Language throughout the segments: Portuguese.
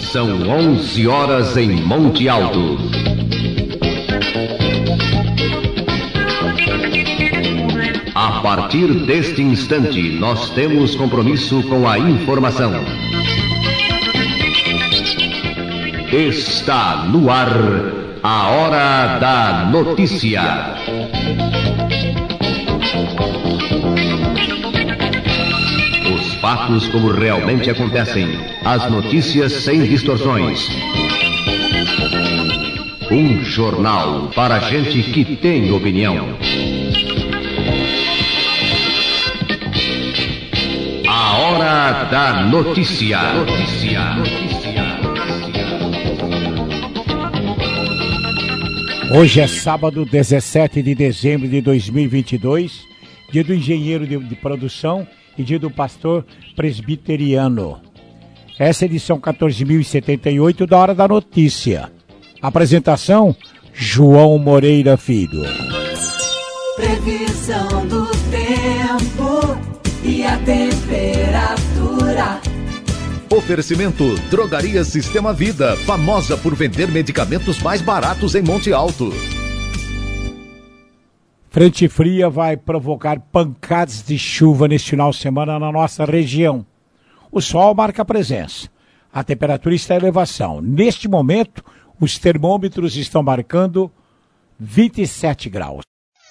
São 11 horas em Monte Alto. A partir deste instante, nós temos compromisso com a informação. Está no ar a Hora da Notícia. Os fatos como realmente acontecem, as notícias sem distorções. Um jornal para gente que tem opinião. A Hora da Notícia. Hoje é sábado, 17 de dezembro de 2022, dia do engenheiro de produção e dia do pastor presbiteriano. Essa é a edição 14.078 da Hora da Notícia. Apresentação, João Moreira Filho. Previsão do tempo e a temperatura. Oferecimento Drogaria Sistema Vida, famosa por vender medicamentos mais baratos em Monte Alto. Frente fria vai provocar pancadas de chuva neste final de semana na nossa região. O sol marca presença. A temperatura está em elevação. Neste momento, os termômetros estão marcando 27 graus.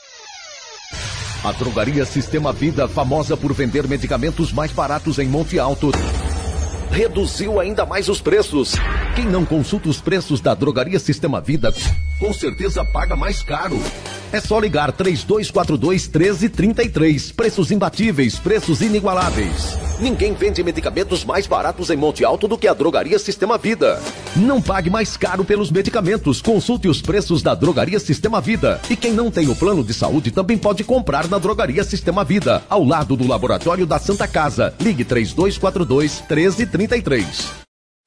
A Drogaria Sistema Vida, famosa por vender medicamentos mais baratos em Monte Alto, reduziu ainda mais os preços. Quem não consulta os preços da Drogaria Sistema Vida, com certeza paga mais caro. É só ligar 3242-1333. Preços imbatíveis, preços inigualáveis. Ninguém vende medicamentos mais baratos em Monte Alto do que a Drogaria Sistema Vida. Não pague mais caro pelos medicamentos. Consulte os preços da Drogaria Sistema Vida. E quem não tem o plano de saúde também pode comprar na Drogaria Sistema Vida, ao lado do Laboratório da Santa Casa. Ligue 3242-1333.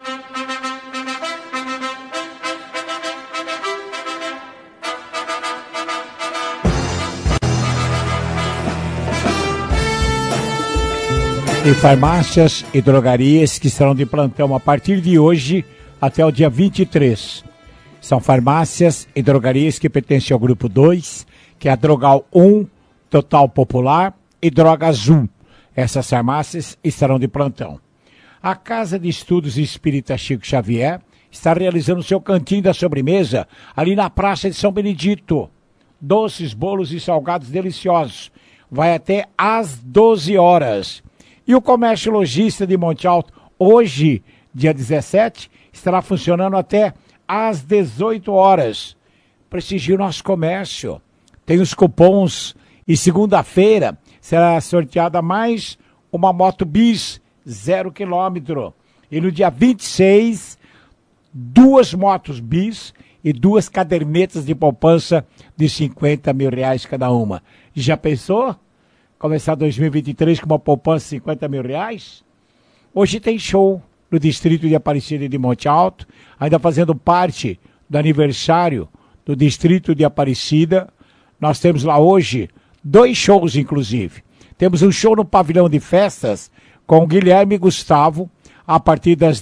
E farmácias e drogarias que estarão de plantão a partir de hoje até o dia 23. São farmácias e drogarias que pertencem ao grupo 2, que é a Drogal 1, Total Popular e Droga Azul. Essas farmácias estarão de plantão. A Casa de Estudos Espírita Chico Xavier está realizando seu cantinho da sobremesa ali na Praça de São Benedito. Doces, bolos e salgados deliciosos. Vai até às 12 horas. E o comércio lojista de Monte Alto, hoje, dia 17, estará funcionando até às 18 horas. Prestigie o nosso comércio. Tem os cupons. E segunda-feira será sorteada mais uma moto bis 0 km. E no dia 26, 2 motos bis e 2 cadernetas de poupança de R$50 mil cada uma. Já pensou? Começar 2023 com uma poupança de R$50 mil? Hoje tem show no distrito de Aparecida de Monte Alto, ainda fazendo parte do aniversário do distrito de Aparecida. Nós temos lá hoje 2 shows, inclusive. Temos um show no pavilhão de festas com Guilherme e Gustavo, a partir das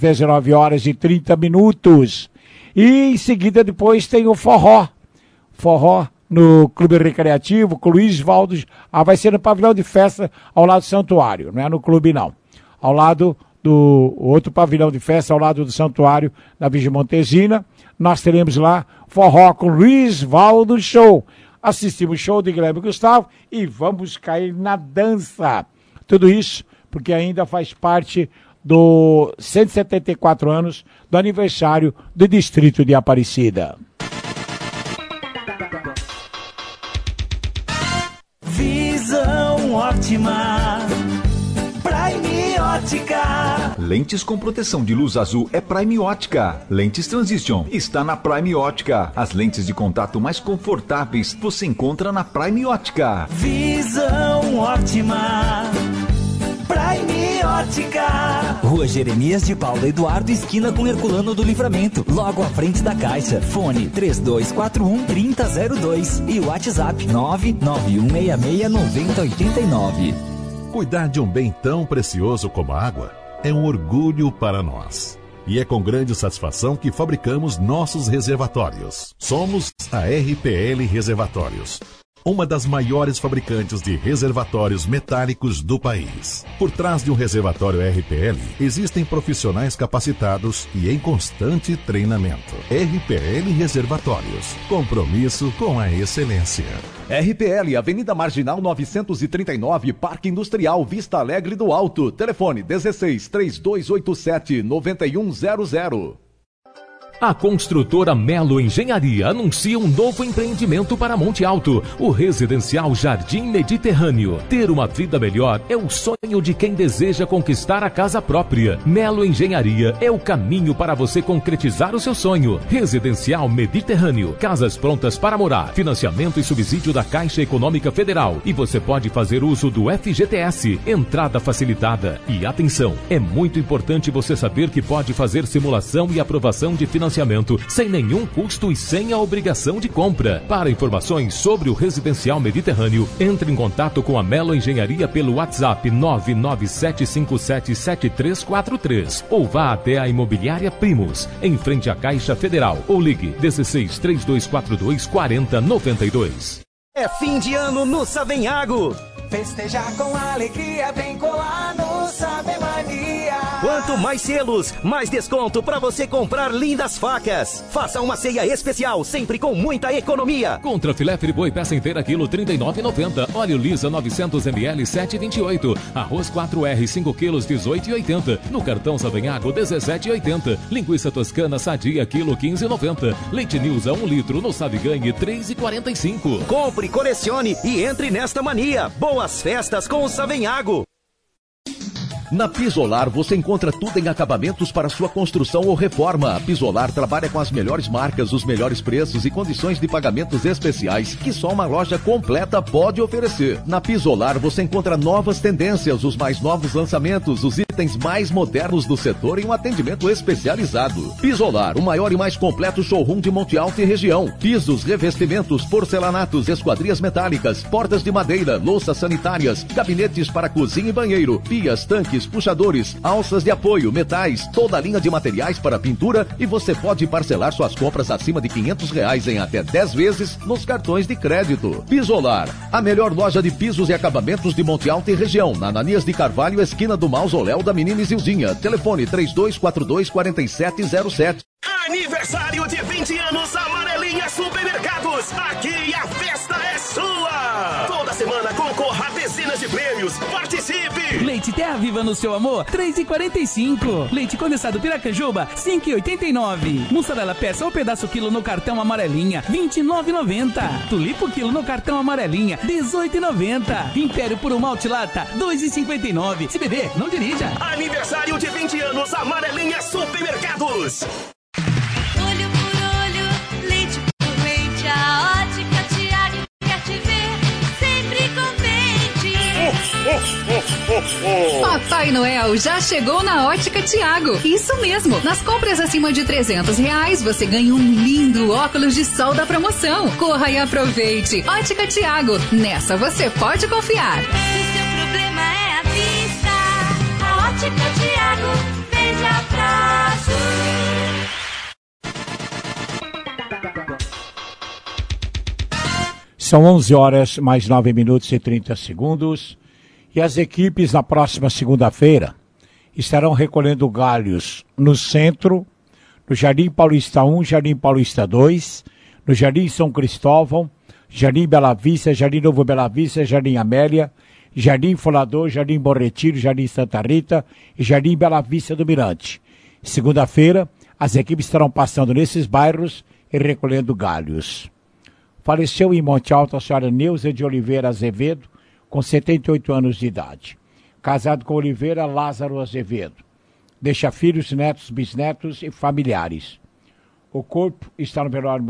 19h30. E em seguida, depois tem o forró no Clube Recreativo, com Luiz Valdo. Vai ser no pavilhão de festa ao lado do Santuário, não é no clube não. Ao lado do outro pavilhão de festa, ao lado do Santuário, na Virgem Montesina, nós teremos lá forró com Luiz Valdo Show. Assistimos o show de Guilherme e Gustavo e vamos cair na dança. Tudo isso porque ainda faz parte do 174 anos do aniversário do distrito de Aparecida. Visão ótima, Prime Ótica. Lentes com proteção de luz azul é Prime Ótica. Lentes Transition está na Prime Ótica. As lentes de contato mais confortáveis você encontra na Prime Ótica. Visão ótima, Prime Ótica. Rua Jeremias de Paula Eduardo, esquina com Herculano do Livramento, logo à frente da Caixa. Fone 3241-3002 e WhatsApp 991669089. Cuidar de um bem tão precioso como a água é um orgulho para nós. E é com grande satisfação que fabricamos nossos reservatórios. Somos a RPL Reservatórios, uma das maiores fabricantes de reservatórios metálicos do país. Por trás de um reservatório RPL, existem profissionais capacitados e em constante treinamento. RPL Reservatórios, compromisso com a excelência. RPL, Avenida Marginal 939, Parque Industrial, Vista Alegre do Alto. Telefone 16-3287-9100. A construtora Melo Engenharia anuncia um novo empreendimento para Monte Alto, o residencial Jardim Mediterrâneo. Ter uma vida melhor é o sonho de quem deseja conquistar a casa própria. Melo Engenharia é o caminho para você concretizar o seu sonho. Residencial Mediterrâneo, casas prontas para morar, financiamento e subsídio da Caixa Econômica Federal. E você pode fazer uso do FGTS, entrada facilitada. E atenção, é muito importante você saber que pode fazer simulação e aprovação de financiamento sem nenhum custo e sem a obrigação de compra. Para informações sobre o Residencial Mediterrâneo, entre em contato com a Melo Engenharia pelo WhatsApp 997577343 ou vá até a Imobiliária Primos, em frente à Caixa Federal, ou ligue 16-3242-4092. É fim de ano no Savenhago. Festejar com alegria, vem colar no Sabe Mania. Quanto mais selos, mais desconto para você comprar lindas facas. Faça uma ceia especial, sempre com muita economia. Contra filé friboi peça inteira quilo R$ 39,90. Óleo lisa 900 ml 7,28. Arroz 4R 5 quilos 18,80. No cartão Savenhago 17,80. Linguiça toscana sadia quilo 15,90. Leite Nilza 1 litro no Sabe Ganhe 3,45. Compre, colecione e entre nesta mania. Boas festas com o Savenhago. Na Pisolar você encontra tudo em acabamentos para sua construção ou reforma. A Pisolar trabalha com as melhores marcas, os melhores preços e condições de pagamentos especiais que só uma loja completa pode oferecer. Na Pisolar você encontra novas tendências, os mais novos lançamentos, os itens mais modernos do setor e um atendimento especializado. Pisolar, o maior e mais completo showroom de Monte Alto e região. Pisos, revestimentos, porcelanatos, esquadrias metálicas, portas de madeira, louças sanitárias, gabinetes para cozinha e banheiro, pias, tanques, puxadores, alças de apoio, metais, toda a linha de materiais para pintura, e você pode parcelar suas compras acima de R$500 em até 10 vezes nos cartões de crédito. Pisolar, a melhor loja de pisos e acabamentos de Monte Alto e região, na Ananias de Carvalho, esquina do Mausoléu da Menina Isildinha. Telefone 3242-4707. Aniversário de 20 anos Amarelinha Supermercados. Aqui a festa é sua. Toda semana concorra a dezenas de prêmios. Participe! Leite Terra Viva no seu amor, R$ 3,45. Leite condensado Piracanjuba, R$ 5,89. Mussarela peça ou pedaço quilo no cartão Amarelinha, R$ 29,90. Tulipo quilo no cartão Amarelinha, R$ 18,90. Império Puro Malte Lata, R$ 2,59. Se beber, não dirija. Aniversário de 20 anos Amarelinha Supermercados. Olho por olho, leite por leite, a Ótica Tiago quer te ver sempre contente. Papai Noel já chegou na Ótica Tiago. Isso mesmo, nas compras acima de R$300 você ganha um lindo óculos de sol da promoção. Corra e aproveite. Ótica Tiago, nessa você pode confiar. Se seu problema é a vista, a Ótica Tiago veja prazo. São 11 horas, mais 9 minutos e 30 segundos. E as equipes, na próxima segunda-feira, estarão recolhendo galhos no centro, no Jardim Paulista 1, Jardim Paulista 2, no Jardim São Cristóvão, Jardim Bela Vista, Jardim Novo Bela Vista, Jardim Amélia, Jardim Folador, Jardim Bom Retiro, Jardim Santa Rita e Jardim Bela Vista do Mirante. Segunda-feira, as equipes estarão passando nesses bairros e recolhendo galhos. Faleceu em Monte Alto a senhora Neuza de Oliveira Azevedo, com 78 anos de idade. Casado com Oliveira Lázaro Azevedo. Deixa filhos, netos, bisnetos e familiares. O corpo está no velório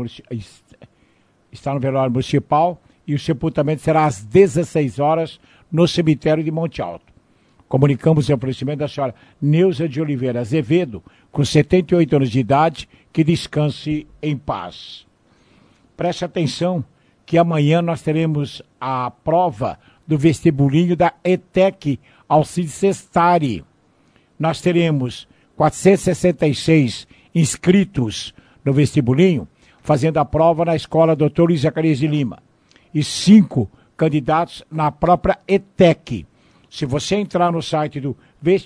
municipal e o sepultamento será às 16 horas no cemitério de Monte Alto. Comunicamos o falecimento da senhora Neuza de Oliveira Azevedo, com 78 anos de idade, que descanse em paz. Preste atenção que amanhã nós teremos a prova do vestibulinho da ETEC Alcides Sestari. Nós teremos 466 inscritos no vestibulinho, fazendo a prova na escola Dr. Luiz Zacarias de Lima. E 5 candidatos na própria ETEC. Se você entrar no site do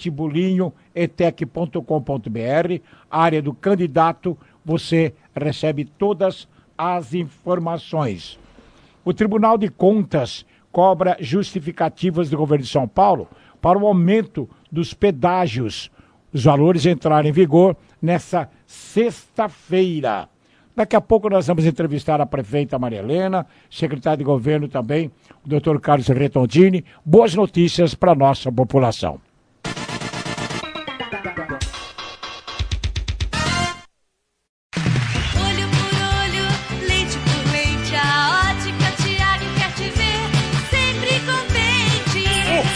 vestibulinhoetec.com.br, área do candidato, você recebe todas as informações. O Tribunal de Contas cobra justificativas do governo de São Paulo para o aumento dos pedágios. Os valores entraram em vigor nessa sexta-feira. Daqui a pouco nós vamos entrevistar a prefeita Maria Helena, secretário de governo também, o doutor Carlos Retondini. Boas notícias para a nossa população. Olho por olho, leite por leite, a Ótica Tiago quer te ver sempre contente.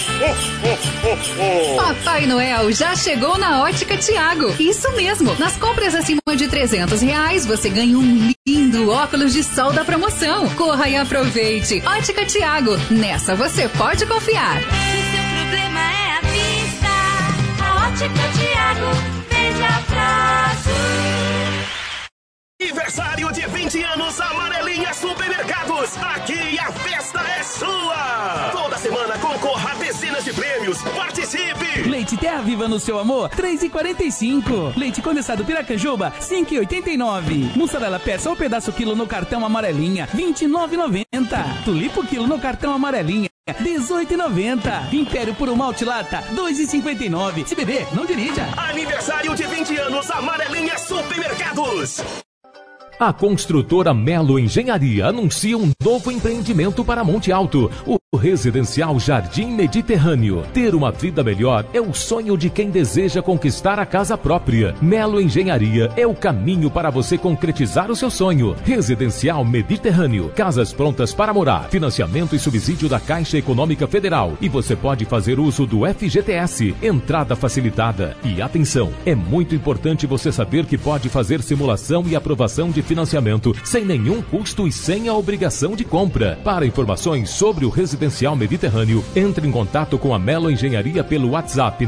Papai Noel já chegou na Ótica Tiago. Isso mesmo, nas compras acima de R$300, você ganha um lindo óculos de sol da promoção. Corra e aproveite. Ótica Tiago, nessa você pode confiar. Se seu problema é a vista, a Ótica Tiago veja prazo. Aniversário de 20 anos Amarelinha Supermercados. Aqui a festa é sua. Toda semana concorra a dezenas de prêmios. Participe! Leite Terra Viva no seu amor, R$3,45. Leite condensado Piracanjuba, R$5,89. Mussarela persa ou pedaço quilo no cartão Amarelinha, R$29,90. Tulipo quilo no cartão Amarelinha, R$18,90. Império Puro Malte Lata, R$2,59. Se beber, não dirija. Aniversário de 20 anos Amarelinha Supermercados. A construtora Melo Engenharia anuncia um novo empreendimento para Monte Alto, o Residencial Jardim Mediterrâneo. Ter uma vida melhor é o sonho de quem deseja conquistar a casa própria. Melo Engenharia é o caminho para você concretizar o seu sonho. Residencial Mediterrâneo, casas prontas para morar, financiamento e subsídio da Caixa Econômica Federal. E você pode fazer uso do FGTS, entrada facilitada. E atenção, é muito importante você saber que pode fazer simulação e aprovação de financiamento sem nenhum custo e sem a obrigação de compra. Para informações sobre o Residencial Mediterrâneo, entre em contato com a Melo Engenharia pelo WhatsApp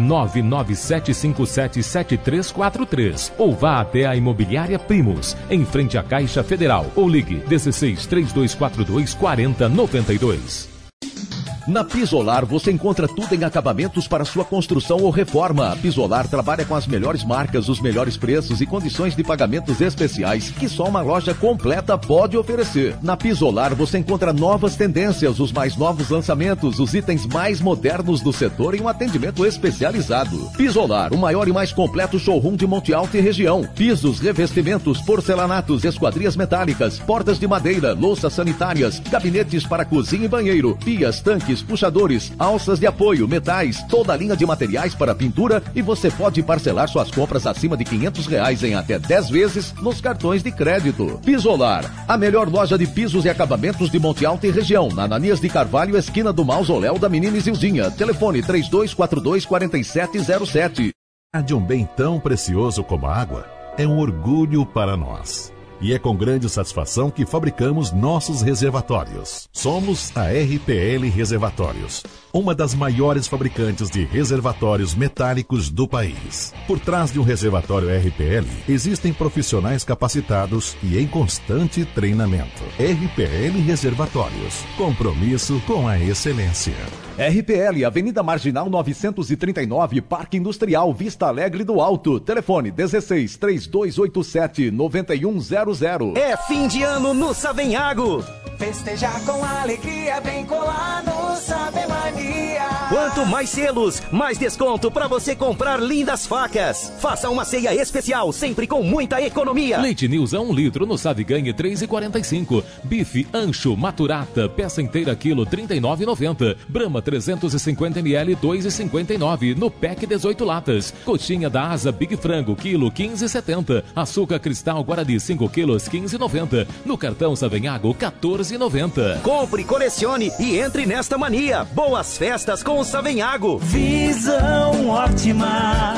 997577343 ou vá até a Imobiliária Primos, em frente à Caixa Federal, ou ligue 16 3242 4092. Na Pisolar você encontra tudo em acabamentos para sua construção ou reforma. A Pisolar trabalha com as melhores marcas, os melhores preços e condições de pagamentos especiais que só uma loja completa pode oferecer. Na Pisolar você encontra novas tendências, os mais novos lançamentos, os itens mais modernos do setor e um atendimento especializado. Pisolar, o maior e mais completo showroom de Monte Alto e região. Pisos, revestimentos, porcelanatos, esquadrias metálicas, portas de madeira, louças sanitárias, gabinetes para cozinha e banheiro, pias, tanques, puxadores, alças de apoio, metais, toda a linha de materiais para pintura, e você pode parcelar suas compras acima de R$500 em até 10 vezes nos cartões de crédito. Pisolar, a melhor loja de pisos e acabamentos de Monte Alto e região, na Ananias de Carvalho, esquina do Mausoléu da Menina Isildinha. Telefone 3242-4707. De um bem tão precioso como a água é um orgulho para nós. E é com grande satisfação que fabricamos nossos reservatórios. Somos a RPL Reservatórios, uma das maiores fabricantes de reservatórios metálicos do país. Por trás de um reservatório RPL, existem profissionais capacitados e em constante treinamento. RPL Reservatórios, compromisso com a excelência. RPL, Avenida Marginal 939, Parque Industrial Vista Alegre do Alto. Telefone 16 3287 9100. É fim de ano no Savenhago. Festejar com alegria, vem colar no Sabe Mania. Quanto mais selos, mais desconto para você comprar lindas facas. Faça uma ceia especial, sempre com muita economia. Leite News a 1 litro no Sabe Ganhe 3,45. Bife Ancho Maturata, peça inteira quilo 39,90. Brahma 350 ml 2,59 no pack 18 latas. Coxinha da Asa Big Frango quilo 15,70. Açúcar Cristal Guarani 5 quilos 15,90. No cartão Savenhago 14,90. Compre, colecione e entre nesta mania. Boas festas com o Savenhago. Visão ótima.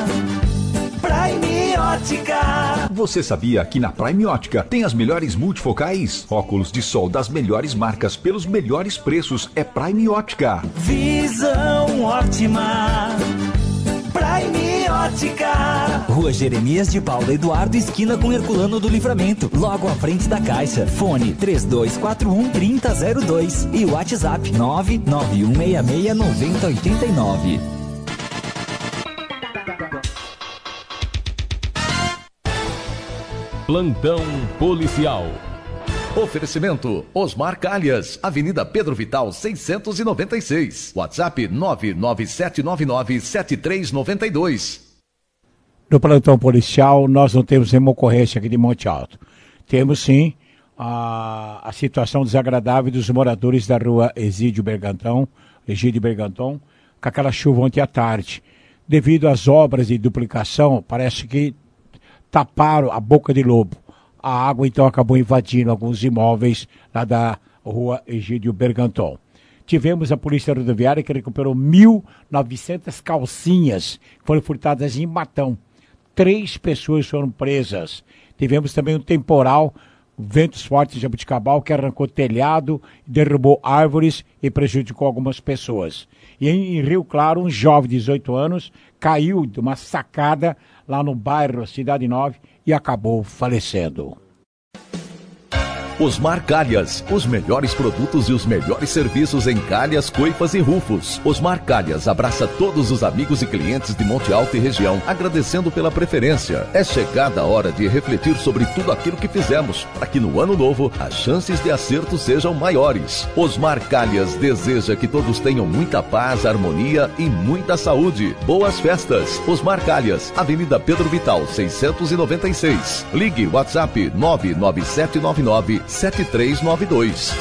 Prime Ótica. Você sabia que na Prime Ótica tem as melhores multifocais? Óculos de sol das melhores marcas pelos melhores preços. É Prime Ótica. Visão ótima. Prime Ótica. Rua Jeremias de Paula Eduardo, esquina com Herculano do Livramento, logo à frente da Caixa. Fone 3241-3002 e WhatsApp 991669089. Plantão policial. Oferecimento Osmar Calhas, Avenida Pedro Vital 696, WhatsApp 997997392. No plantão policial nós não temos nenhuma ocorrência aqui de Monte Alto. Temos sim a situação desagradável dos moradores da rua Egídio Berganton, com aquela chuva ontem à tarde. Devido às obras de duplicação, parece que taparam a boca de lobo. A água então acabou invadindo alguns imóveis lá da rua Egídio Berganton. Tivemos a Polícia Rodoviária que recuperou 1.900 calcinhas que foram furtadas em Matão. 3 pessoas foram presas. Tivemos também um temporal, ventos fortes de Jabuticabal, que arrancou telhado, derrubou árvores e prejudicou algumas pessoas. E em Rio Claro, um jovem de 18 anos caiu de uma sacada lá no bairro Cidade 9 e acabou falecendo. Osmar Calhas, os melhores produtos e os melhores serviços em calhas, coifas e rufos. Osmar Calhas abraça todos os amigos e clientes de Monte Alto e região, agradecendo pela preferência. É chegada a hora de refletir sobre tudo aquilo que fizemos, para que no ano novo as chances de acerto sejam maiores. Osmar Calhas deseja que todos tenham muita paz, harmonia e muita saúde. Boas festas. Osmar Calhas, Avenida Pedro Vital 696. Ligue WhatsApp 99799 7392.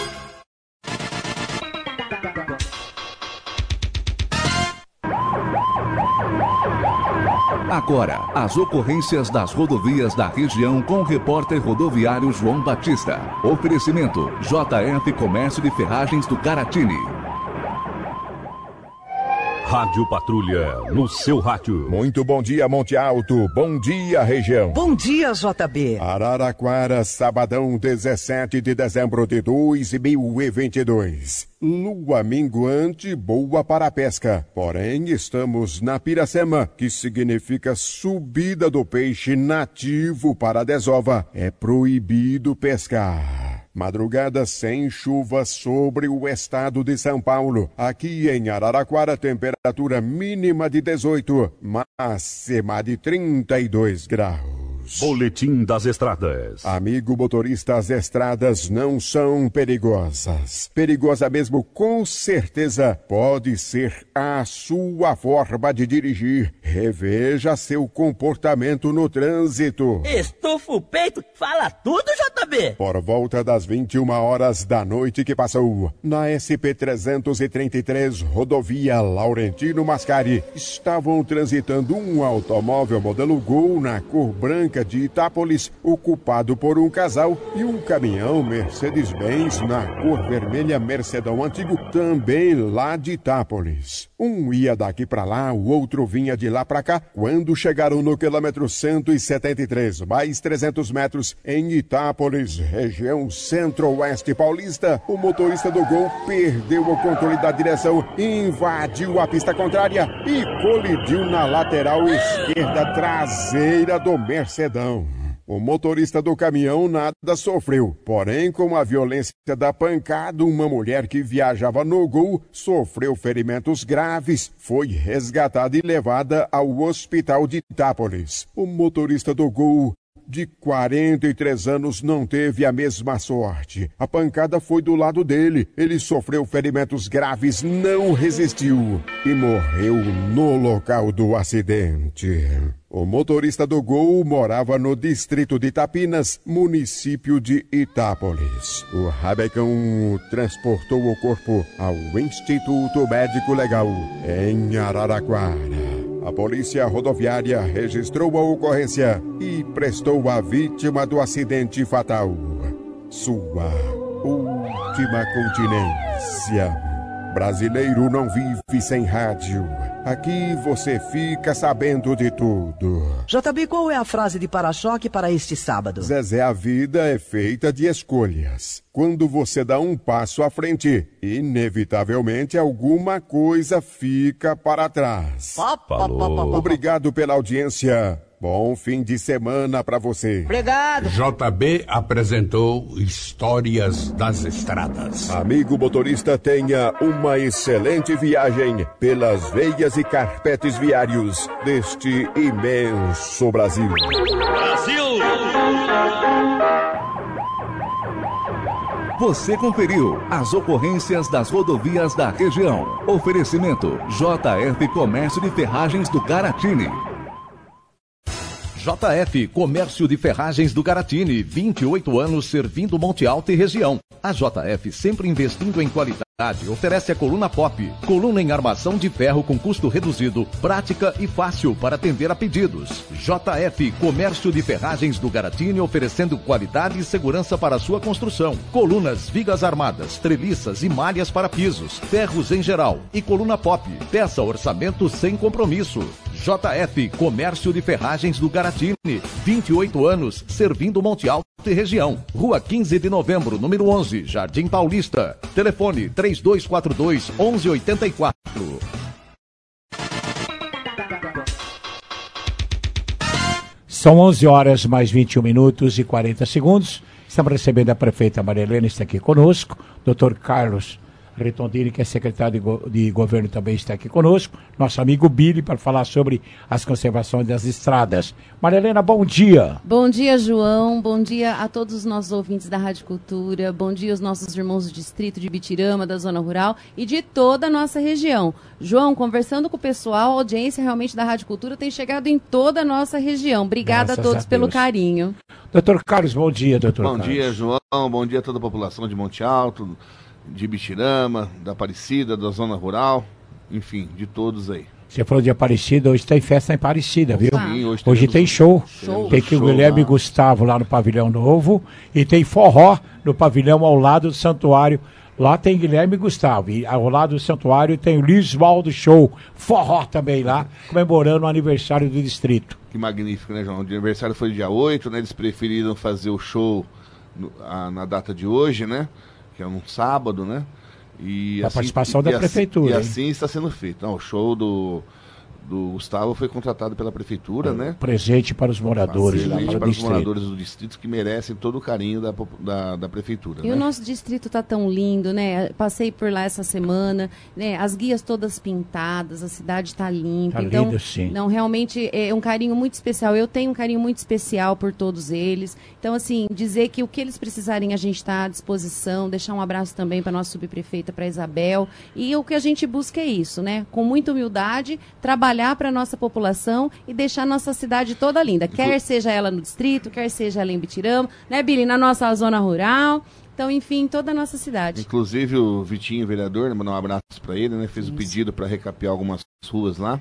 Agora, as ocorrências das rodovias da região com o repórter rodoviário João Batista. Oferecimento JF Comércio de Ferragens do Caratini. Rádio Patrulha, no seu rádio. Muito bom dia, Monte Alto. Bom dia, região. Bom dia, JB. Araraquara, sabadão, 17 de dezembro de 2022. Lua minguante, boa para a pesca. Porém, estamos na Piracema, que significa subida do peixe nativo para a desova. É proibido pescar. Madrugada sem chuva sobre o estado de São Paulo. Aqui em Araraquara, temperatura mínima de 18, máxima de 32 graus. Boletim das estradas. Amigo motorista, as estradas não são perigosas. Perigosa mesmo, com certeza, pode ser a sua forma de dirigir. Reveja seu comportamento no trânsito. Estufa o peito, fala tudo, JB. Por volta das 21 horas da noite que passou, na SP-333, rodovia Laurentino Mascari, estavam transitando um automóvel modelo Gol na cor branca de Itápolis, ocupado por um casal, e um caminhão Mercedes-Benz na cor vermelha Mercedão antigo, também lá de Itápolis. Um ia daqui para lá, o outro vinha de lá para cá. Quando chegaram no quilômetro 173, mais 300 metros, em Itápolis, região centro-oeste paulista, o motorista do Gol perdeu o controle da direção, invadiu a pista contrária e colidiu na lateral esquerda traseira do Mercedão. O motorista do caminhão nada sofreu, porém com a violência da pancada, uma mulher que viajava no Gol sofreu ferimentos graves, foi resgatada e levada ao hospital de Itápolis. O motorista do Gol, de 43 anos, não teve a mesma sorte. A pancada foi do lado dele. Ele sofreu ferimentos graves, não resistiu e morreu no local do acidente. O motorista do Gol morava no distrito de Itapinas, município de Itápolis. O rabecão transportou o corpo ao Instituto Médico Legal, em Araraquara. A polícia rodoviária registrou a ocorrência e prestou à vítima do acidente fatal sua última continência. Brasileiro não vive sem rádio. Aqui você fica sabendo de tudo. JB, qual é a frase de para-choque para este sábado? Zezé, a vida é feita de escolhas. Quando você dá um passo à frente, inevitavelmente alguma coisa fica para trás. Falou. Obrigado pela audiência Bom fim de semana para você. Obrigado. JB apresentou Histórias das Estradas. Amigo motorista, tenha uma excelente viagem pelas veias e carpetes viários deste imenso Brasil. Brasil! Você conferiu as ocorrências das rodovias da região. Oferecimento JF Comércio de Ferragens do Caratini. JF Comércio de Ferragens do Garatini, 28 anos servindo Monte Alto e região. A JF, sempre investindo em qualidade, oferece a coluna pop, coluna em armação de ferro com custo reduzido, prática e fácil para atender a pedidos. JF Comércio de Ferragens do Garatini, oferecendo qualidade e segurança para sua construção. Colunas, vigas armadas, treliças e malhas para pisos, ferros em geral e coluna pop. Peça orçamento sem compromisso. JF Comércio de Ferragens do Garatini, 28 anos, servindo Monte Alto e região. Rua 15 de Novembro, número 11, Jardim Paulista. Telefone 3242-1184. São 11 horas mais 21 minutos e 40 segundos. Estamos recebendo a prefeita Maria Helena, está aqui conosco. Dr. Carlos Retondini, que é secretário de governo, também está aqui conosco. Nosso amigo Billy, para falar sobre as conservações das estradas. Maria Helena, bom dia. Bom dia, João. Bom dia a todos os nossos ouvintes da Rádio Cultura. Bom dia aos nossos irmãos do distrito de Bitirama, da zona rural e de toda a nossa região. João, conversando com o pessoal, a audiência realmente da Rádio Cultura tem chegado em toda a nossa região. Obrigada a todos pelo carinho. Doutor Carlos, bom dia, doutor Bom Carlos. dia, João. Bom dia a toda a população de Monte Alto, de Bitirama, da Aparecida, da zona rural, enfim, de todos aí. Você falou de Aparecida, hoje tem festa em Aparecida, viu? Sim, hoje tem show. Tem que o Guilherme Gustavo lá no Pavilhão Novo e tem forró no pavilhão ao lado do santuário. Lá tem Guilherme Gustavo e ao lado do santuário tem o Lisvaldo Show, forró também lá, comemorando o aniversário do distrito. Que magnífico, né, João? O aniversário foi dia 8, né? Eles preferiram fazer o show na data de hoje, né? Que é um sábado, né? E a assim, participação da prefeitura. E assim está sendo feito. Não, o show do Gustavo foi contratado pela prefeitura, né? Presente para os moradores lá, para os moradores do distrito que merecem todo o carinho da prefeitura. E né? o nosso distrito está tão lindo, né? Passei por lá essa semana, né? As guias todas pintadas, a cidade está limpa. Tá então, lindo, sim. Não, realmente é um carinho muito especial. Eu tenho um carinho muito especial por todos eles. Então, assim, dizer que o que eles precisarem a gente está à disposição. Deixar um abraço também para a nossa subprefeita, para Isabel. E o que a gente busca é isso, né? Com muita humildade, trabalhar para a nossa população e deixar a nossa cidade toda linda. Quer seja ela no distrito, quer seja ela em Bitirama, né, Billy? Na nossa zona rural. Então, enfim, toda a nossa cidade. Inclusive o Vitinho, vereador, né, mandar um abraço para ele, né? Fez o pedido para recapear algumas ruas lá.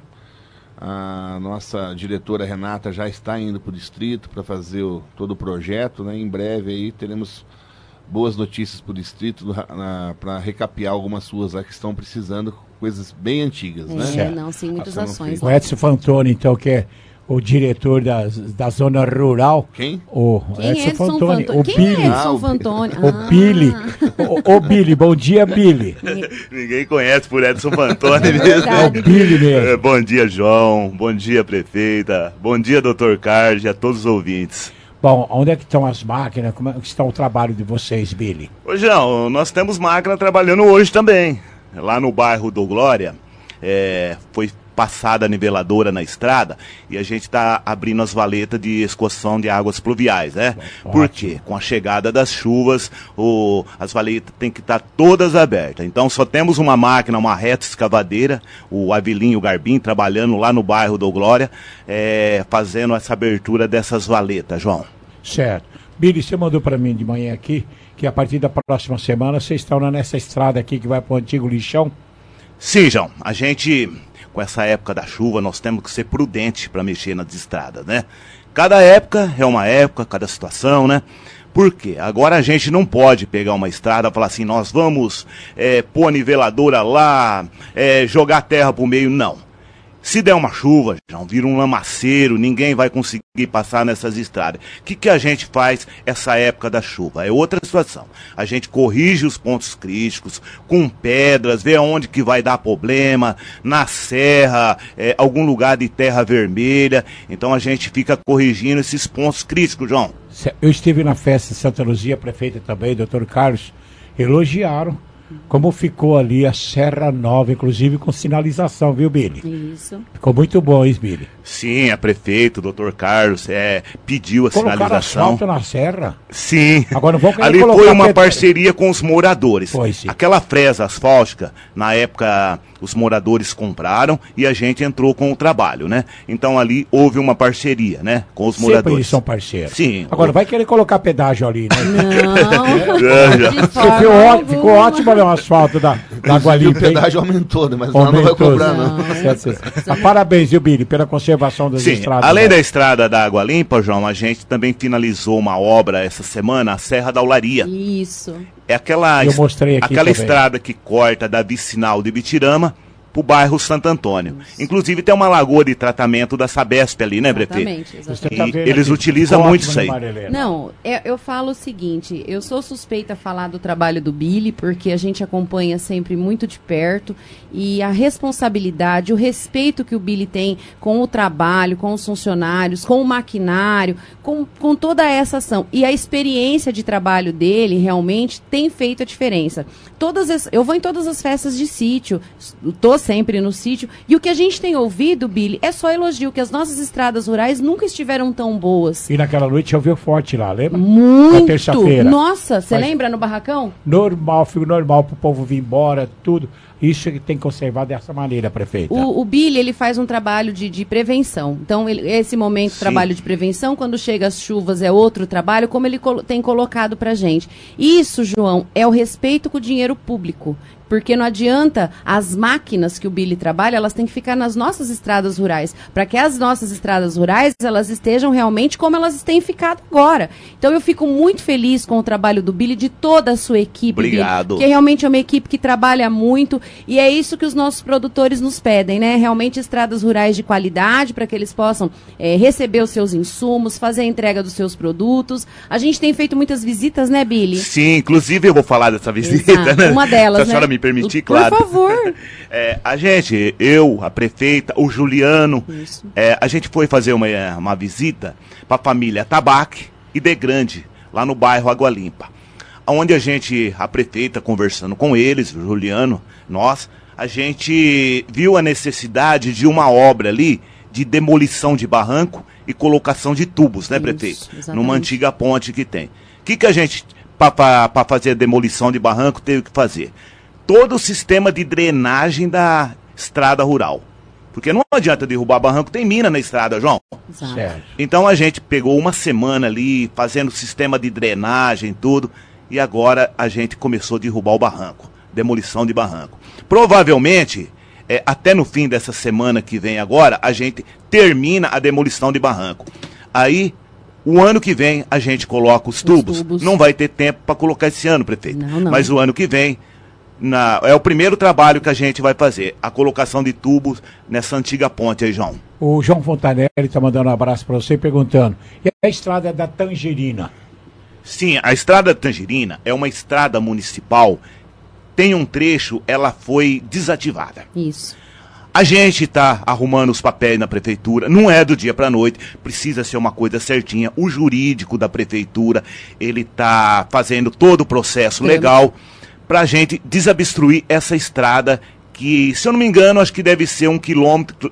A nossa diretora Renata já está indo para o distrito para fazer todo o projeto, né? Em breve aí teremos boas notícias para o distrito para recapear algumas ruas lá que estão precisando, coisas bem antigas, né? Não, sim, muitas ações. O Edson Fantoni, então, que é o diretor da zona rural. Quem? O Edson Fantoni. O Quem Billy. é Edson Fantoni? O Billy. O Billy, bom dia, Billy. Ninguém conhece por Edson Fantoni mesmo. É o Billy mesmo. Bom dia, João. Bom dia, prefeita. Bom dia, doutor Carlos, e a todos os ouvintes. Bom, onde é que estão as máquinas? Como é que está o trabalho de vocês, Billy? Ô, João, nós temos máquina trabalhando hoje também. Lá no bairro do Glória, foi passada a niveladora na estrada e a gente está abrindo as valetas de escoação de águas pluviais, né? Por quê? Com a chegada das chuvas, as valetas têm que estar todas abertas. Então só temos uma máquina, uma reta escavadeira, o Avilinho Garbim, trabalhando lá no bairro do Glória, fazendo essa abertura dessas valetas, João. Certo. Billy, você mandou para mim de manhã aqui que a partir da próxima semana vocês estão nessa estrada aqui que vai para o antigo lixão? Sim, João. A gente, com essa época da chuva, nós temos que ser prudentes para mexer nas estradas, né? Cada época é uma época, cada situação, né? Por quê? Agora a gente não pode pegar uma estrada e falar assim, nós vamos pôr a niveladora lá, jogar terra pro meio, não. Se der uma chuva, João, vira um lamaceiro, ninguém vai conseguir passar nessas estradas. O que a gente faz essa época da chuva? É outra situação. A gente corrige os pontos críticos com pedras, vê onde que vai dar problema, na serra, algum lugar de terra vermelha. Então a gente fica corrigindo esses pontos críticos, João. Eu estive na festa de Santa Luzia, a prefeita também, doutor Carlos, elogiaram como ficou ali a Serra Nova, inclusive com sinalização, viu, Billy? Isso. Ficou muito bom, hein, Billy? Sim, a prefeita, o doutor Carlos, pediu a Colocaram sinalização. asfalto na serra? Sim. Agora não vão querer ali colocar foi uma pedra. parceria com os moradores. Foi, sim. Aquela fresa asfáltica, na época, os moradores compraram e a gente entrou com o trabalho, né? Então ali houve uma parceria, né? Com os Sempre moradores. eles são parceiros. Sim. Agora vai querer colocar pedágio ali, né? Não. Ficou ótimo ali o asfalto da Água Limpa. O pedágio aumentou, né? Mas lá não vai cobrar, não. Parabéns, viu, Billy, pela conservação das Sim, estradas. além da estrada da Água Limpa, João, a gente também finalizou uma obra essa semana, a Serra da Olaria. Isso. É aquela, Eu mostrei aqui aquela também. estrada que corta da Vicinal de Bitirama pro bairro Santo Antônio. Inclusive tem uma lagoa de tratamento da Sabesp ali, né, prefeito? Exatamente. E eles utilizam muito isso aí. Não, eu falo o seguinte, eu sou suspeita a falar do trabalho do Billy, porque a gente acompanha sempre muito de perto, e a responsabilidade, o respeito que o Billy tem com o trabalho, com os funcionários, com o maquinário, com toda essa ação. E a experiência de trabalho dele realmente tem feito a diferença. Eu vou em todas as festas de sítio, tô sempre no sítio, e o que a gente tem ouvido, Billy, é só elogio, que as nossas estradas rurais nunca estiveram tão boas. E naquela noite choveu forte lá, lembra? Muito! Na terça-feira. Nossa, você Mas lembra no barracão? Normal, fico normal pro povo vir embora, tudo. Isso é que tem que conservar dessa maneira, prefeita. O Billy, ele faz um trabalho de prevenção. Então, esse momento, trabalho de prevenção, quando chega as chuvas é outro trabalho, como ele tem colocado pra gente. Isso, João, é o respeito com o dinheiro público. Porque não adianta, as máquinas que o Billy trabalha, elas têm que ficar nas nossas estradas rurais, para que as nossas estradas rurais, elas estejam realmente como elas têm ficado agora. Então eu fico muito feliz com o trabalho do Billy, de toda a sua equipe. Obrigado. Billy, que realmente é uma equipe que trabalha muito, e é isso que os nossos produtores nos pedem, né? Realmente estradas rurais de qualidade, para que eles possam receber os seus insumos, fazer a entrega dos seus produtos. A gente tem feito muitas visitas, né, Billy? Sim, inclusive eu vou falar dessa visita, Exato. né? Uma delas, Se a senhora né? me permitir, claro. Por favor. A gente, eu, a prefeita, o Juliano, a gente foi fazer uma visita para a família Tabaque e De Grande, lá no bairro Água Limpa. Onde a prefeita, conversando com eles, o Juliano, a gente viu a necessidade de uma obra ali de demolição de barranco e colocação de tubos, né, prefeito? Exatamente. Numa antiga ponte que tem. O que a gente, para fazer a demolição de barranco, teve que fazer? Todo o sistema de drenagem da estrada rural. Porque não adianta derrubar barranco, tem mina na estrada, João. Certo. Então a gente pegou uma semana ali, fazendo sistema de drenagem, tudo, e agora a gente começou a derrubar o barranco, demolição de barranco. Provavelmente, até no fim dessa semana que vem agora, a gente termina a demolição de barranco. Aí, o ano que vem, a gente coloca os tubos. Não vai ter tempo para colocar esse ano, prefeito. Não. Mas o ano que vem, é o primeiro trabalho que a gente vai fazer, a colocação de tubos nessa antiga ponte aí, João. O João Fontanelli está mandando um abraço para você, perguntando, e a estrada da Tangerina? Sim, a estrada da Tangerina é uma estrada municipal, tem um trecho, ela foi desativada. Isso. A gente está arrumando os papéis na prefeitura, não é do dia para a noite, precisa ser uma coisa certinha. O jurídico da prefeitura, ele está fazendo todo o processo legal para a gente desobstruir essa estrada que, se eu não me engano, acho que deve ser 1 quilômetro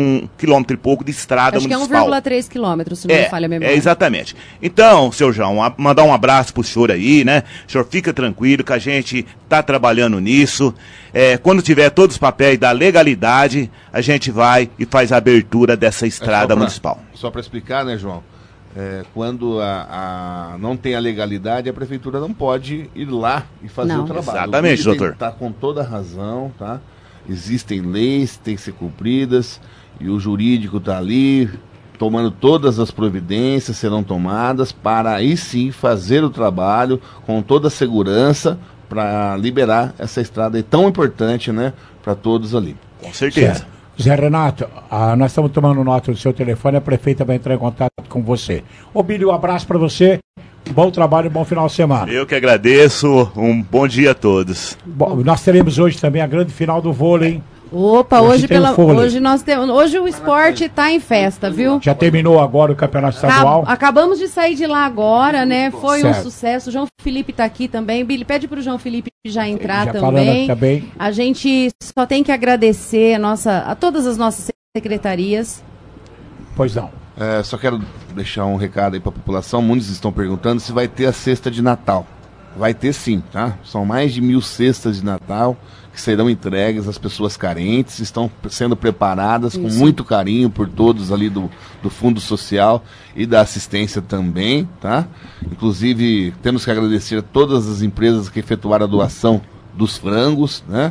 e pouco de estrada municipal. Acho que é 1,3 quilômetros, se não me falha a memória. Exatamente. Então, seu João, mandar um abraço pro senhor aí, né? O senhor fica tranquilo que a gente tá trabalhando nisso. Quando tiver todos os papéis da legalidade, a gente vai e faz a abertura dessa estrada municipal. Só para explicar, né, João? Quando não tem a legalidade, a prefeitura não pode ir lá e fazer o trabalho. Exatamente, doutor. Está com toda a razão, tá? Existem leis que têm que ser cumpridas e o jurídico está ali tomando todas as providências serão tomadas para aí sim fazer o trabalho com toda a segurança para liberar essa estrada tão importante, né, para todos ali. Com certeza. Zé Renato, nós estamos tomando nota do seu telefone, a prefeita vai entrar em contato com você. Ô Bílio, um abraço para você, bom trabalho e bom final de semana. Eu que agradeço, um bom dia a todos. Bom, nós teremos hoje também a grande final do vôlei. Opa, hoje nós temos. Hoje o esporte está em festa, viu? Já terminou agora o campeonato estadual? Acabamos de sair de lá agora, né? Foi certo. Um sucesso. O João Felipe está aqui também. Billy, pede para o João Felipe já entrar já também. A gente só tem que agradecer a todas as nossas secretarias. Pois não. Só quero deixar um recado aí para a população. Muitos estão perguntando se vai ter a cesta de Natal. Vai ter sim, tá? São mais de 1.000 cestas de Natal que serão entregues às pessoas carentes, estão sendo preparadas com muito carinho por todos ali do Fundo Social e da assistência também, tá? Inclusive, temos que agradecer a todas as empresas que efetuaram a doação dos frangos, né?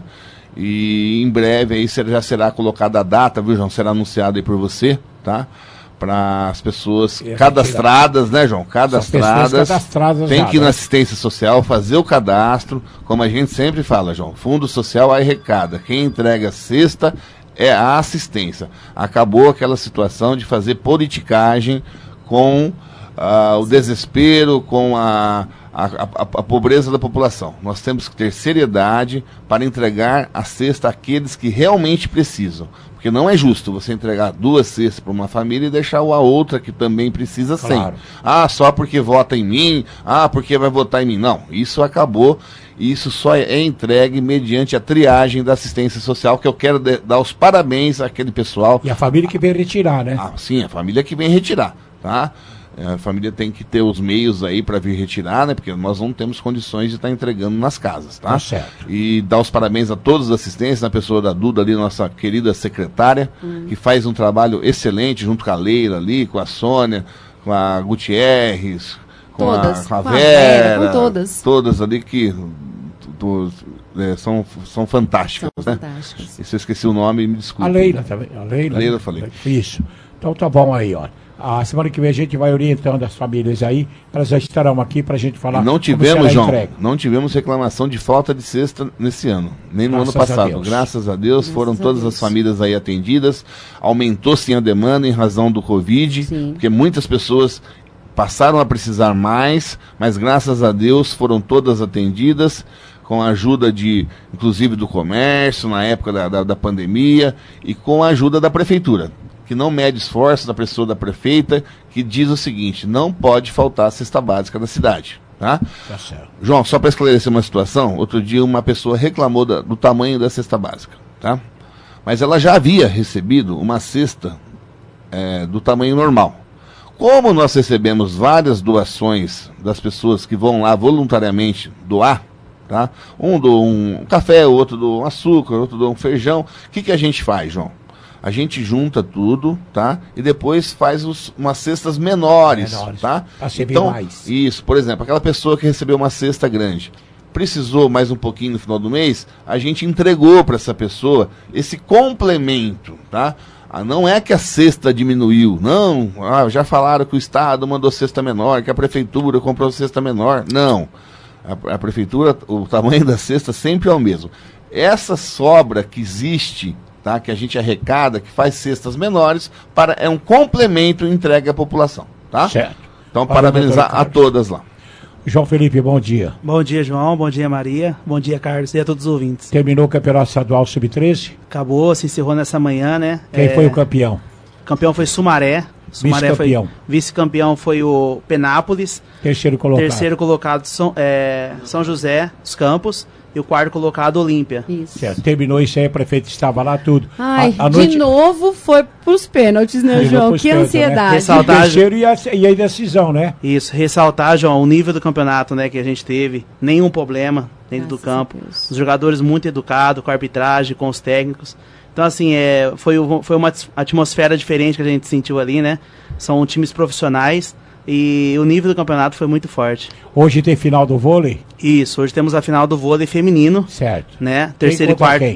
E em breve aí já será colocada a data, viu, João? Será anunciado aí por você, tá? Para as pessoas cadastradas, né, João? Cadastradas tem que ir na assistência social, fazer o cadastro, como a gente sempre fala, João, Fundo Social arrecada, quem entrega a cesta é a assistência. Acabou aquela situação de fazer politicagem com o desespero, com a pobreza da população. Nós temos que ter seriedade para entregar a cesta àqueles que realmente precisam. Porque não é justo você entregar 2 cestas para uma família e deixar a outra que também precisa sem. Só porque vota em mim, porque vai votar em mim. Não, isso acabou. Isso só é entregue mediante a triagem da assistência social, que eu quero dar os parabéns àquele pessoal. E a família que vem retirar, né? Sim, a família que vem retirar, tá? A família tem que ter os meios aí para vir retirar, né? Porque nós não temos condições de estar entregando nas casas, tá? Certo. E dar os parabéns a todos os assistentes, na pessoa da Duda ali, nossa querida secretária, que faz um trabalho excelente junto com a Leila ali, com a Sônia, com a Gutierrez, com a Vera, com todas. Todas ali que são fantásticas, né? Fantásticas. E se eu esqueci o nome, me desculpe. A Leila também. A Leila eu falei. Isso. Então tá bom aí, ó. A semana que vem a gente vai orientando as famílias aí, elas já estarão aqui pra gente falar. Não tivemos, João, não tivemos reclamação de falta de cesta nesse ano, nem no ano passado. Graças a Deus, foram todas as famílias aí atendidas. Aumentou sim a demanda em razão do Covid, porque muitas pessoas passaram a precisar mais, mas graças a Deus foram todas atendidas, com a ajuda inclusive do comércio, na época da pandemia, e com a ajuda da prefeitura, que não mede esforço da pessoa da prefeita, que diz o seguinte: não pode faltar a cesta básica da cidade. Tá? Tá certo. João, só para esclarecer uma situação, outro dia uma pessoa reclamou do tamanho da cesta básica, tá? Mas ela já havia recebido uma cesta do tamanho normal. Como nós recebemos várias doações das pessoas que vão lá voluntariamente doar, tá? Um doa um café, outro doa um açúcar, outro doa um feijão. O que a gente faz, João? A gente junta tudo, tá? E depois faz umas cestas menores, tá? Então, mais. Isso, por exemplo, aquela pessoa que recebeu uma cesta grande, precisou mais um pouquinho no final do mês, a gente entregou para essa pessoa esse complemento, tá? Não é que a cesta diminuiu, não, já falaram que o Estado mandou cesta menor, que a Prefeitura comprou cesta menor, não. A Prefeitura, o tamanho da cesta sempre é o mesmo. Essa sobra que existe, tá, que a gente arrecada, que faz cestas menores, é um complemento entregue à população, tá? Certo. Então, parabenizar a todas lá. João Felipe, bom dia. Bom dia, João. Bom dia, Maria. Bom dia, Carlos. E a todos os ouvintes. Terminou o Campeonato Estadual Sub-13? Acabou, se encerrou nessa manhã, né? Quem foi o campeão? O campeão foi Sumaré. Vice-campeão. Vice-campeão foi o Penápolis. Terceiro colocado. Terceiro colocado, São José dos Campos. E o quarto colocado, Olímpia. Isso. Certo. Terminou isso aí, a prefeita estava lá, tudo. Ai, de noite... foi pros pênaltis, né, João? Que ansiedade. Né? Ressaltar... O terceiro e a decisão, né? Isso, ressaltar, João, o nível do campeonato, né, que a gente teve. Nenhum problema dentro do campo. Os jogadores muito educados, com a arbitragem, com os técnicos. Então, assim, foi uma atmosfera diferente que a gente sentiu ali, né? São times profissionais. E o nível do campeonato foi muito forte. Hoje tem final do vôlei? Isso, hoje temos a final do vôlei feminino. Certo. Né? Terceiro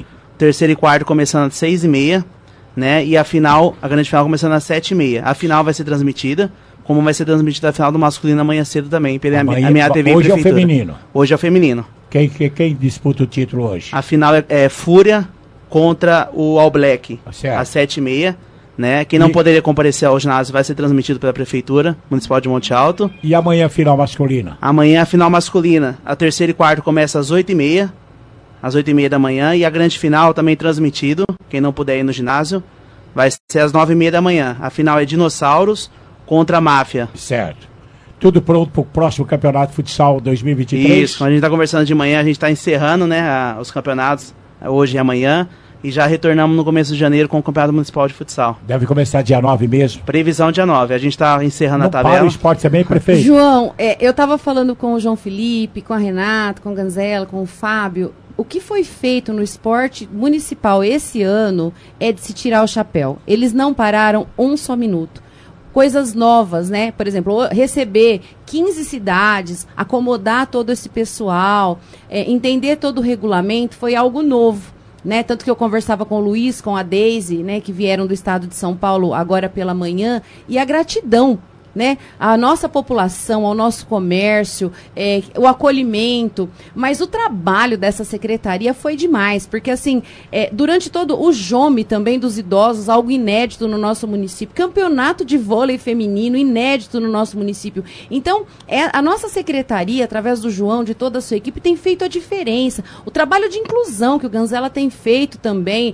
e quarto começando às 6h30, né? E a grande final começando às 7h30. A final vai ser transmitida, como vai ser transmitida a final do masculino amanhã cedo também, pela minha TV hoje Prefeitura. É o feminino. Hoje é o feminino. Quem disputa o título hoje? A final é Fúria contra o All Black, às 7h30. Né? Quem não poderia comparecer ao ginásio vai ser transmitido pela Prefeitura Municipal de Monte Alto. E amanhã a final masculina? Amanhã a final masculina. A terceira e quarta começa às 8h30. Às 8h30 da manhã. E a grande final também transmitido. Quem não puder ir no ginásio, vai ser às 9h30 da manhã. A final é Dinossauros contra a Máfia. Certo. Tudo pronto para o próximo campeonato de futsal 2023? Isso. Quando a gente está conversando de manhã, a gente está encerrando, né, os campeonatos hoje e amanhã. E já retornamos no começo de janeiro com o Campeonato Municipal de Futsal. Deve começar dia 9 mesmo? Previsão dia 9. A gente está encerrando a tabela. Para o esporte também, prefeito? João, eu estava falando com o João Felipe, com a Renata, com o Ganzella, com o Fábio. O que foi feito no esporte municipal esse ano é de se tirar o chapéu. Eles não pararam um só minuto. Coisas novas, né? Por exemplo, receber 15 cidades, acomodar todo esse pessoal, entender todo o regulamento, foi algo novo. Né? Tanto que eu conversava com o Luiz, com a Deise, né? Que vieram do estado de São Paulo agora pela manhã, e a gratidão, né? A nossa população, ao nosso comércio, o acolhimento, mas o trabalho dessa secretaria foi demais, porque assim, durante todo o JOME também dos idosos, algo inédito no nosso município, campeonato de vôlei feminino inédito no nosso município. Então, a nossa secretaria, através do João, de toda a sua equipe, tem feito a diferença. O trabalho de inclusão que o Ganzella tem feito também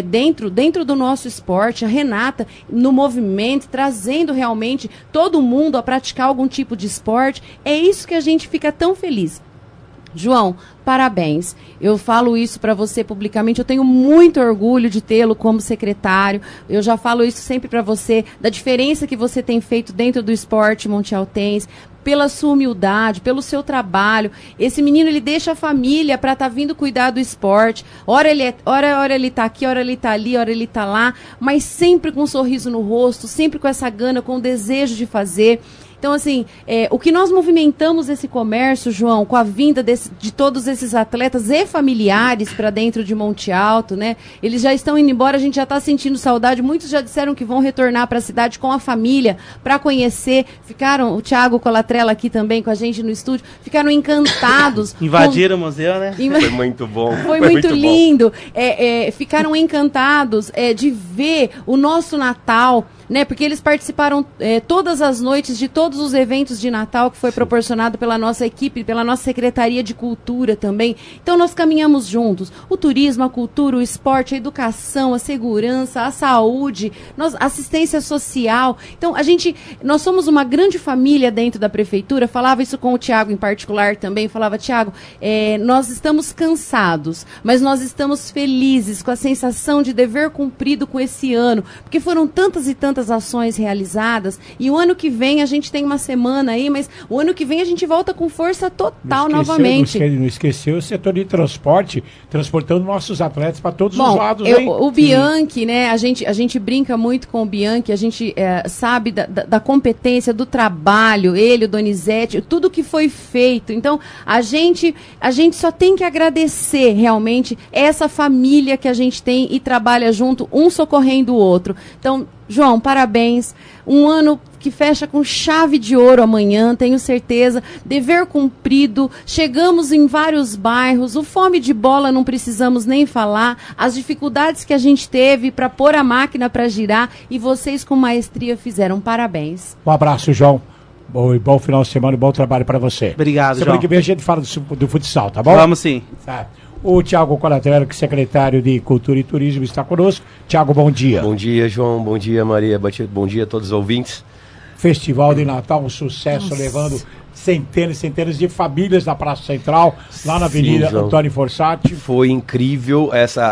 dentro do nosso esporte, a Renata no movimento, trazendo realmente todo mundo a praticar algum tipo de esporte, é isso que a gente fica tão feliz. João, parabéns. Eu falo isso para você publicamente, eu tenho muito orgulho de tê-lo como secretário, eu já falo isso sempre para você, da diferença que você tem feito dentro do esporte montealtense, pela sua humildade, pelo seu trabalho. Esse menino, ele deixa a família para estar vindo cuidar do esporte. Ora ele tá aqui, ora ele tá ali, ora ele tá lá, mas sempre com um sorriso no rosto, sempre com essa gana, com o desejo de fazer. Então, assim, o que nós movimentamos esse comércio, João, com a vinda de todos esses atletas e familiares para dentro de Monte Alto, né? Eles já estão indo embora, a gente já está sentindo saudade. Muitos já disseram que vão retornar para a cidade com a família para conhecer. Ficaram, o Thiago Colatrella aqui também com a gente no estúdio, ficaram encantados. Invadiram o museu, né? Foi muito bom. Foi muito lindo. Ficaram encantados de ver o nosso Natal, né? Porque eles participaram todas as noites de todos os eventos de Natal que foi proporcionado pela nossa equipe, pela nossa Secretaria de Cultura também. Então nós caminhamos juntos. O turismo, a cultura, o esporte, a educação, a segurança, a saúde, a assistência social. Então nós somos uma grande família dentro da prefeitura. Falava isso com o Thiago em particular também. Falava, Thiago, nós estamos cansados, mas nós estamos felizes com a sensação de dever cumprido com esse ano, porque foram tantas e tantas ações realizadas, e o ano que vem a gente tem uma semana aí, mas o ano que vem a gente volta com força total novamente. Não esqueceu o setor de transporte, transportando nossos atletas para todos os lados. O Bianchi, né, a gente brinca muito com o Bianchi, a gente sabe da competência, do trabalho, ele, o Donizete, tudo que foi feito. Então, a gente só tem que agradecer realmente essa família que a gente tem e trabalha junto, um socorrendo o outro. Então, João, parabéns. Um ano que fecha com chave de ouro amanhã, tenho certeza. Dever cumprido. Chegamos em vários bairros. O fome de bola não precisamos nem falar. As dificuldades que a gente teve para pôr a máquina para girar, e vocês com maestria fizeram. Parabéns. Um abraço, João. Bom final de semana e bom trabalho para você. Obrigado, semana João. que vem a gente fala do futsal, tá bom? Vamos sim. Tá. O Thiago Colatrella, que é secretário de Cultura e Turismo, está conosco. Thiago, bom dia. Bom dia, João. Bom dia, Maria. Bom dia a todos os ouvintes. Festival de Natal, um sucesso, levando centenas e centenas de famílias na Praça Central, lá na Avenida Antônio Fossati. Foi incrível.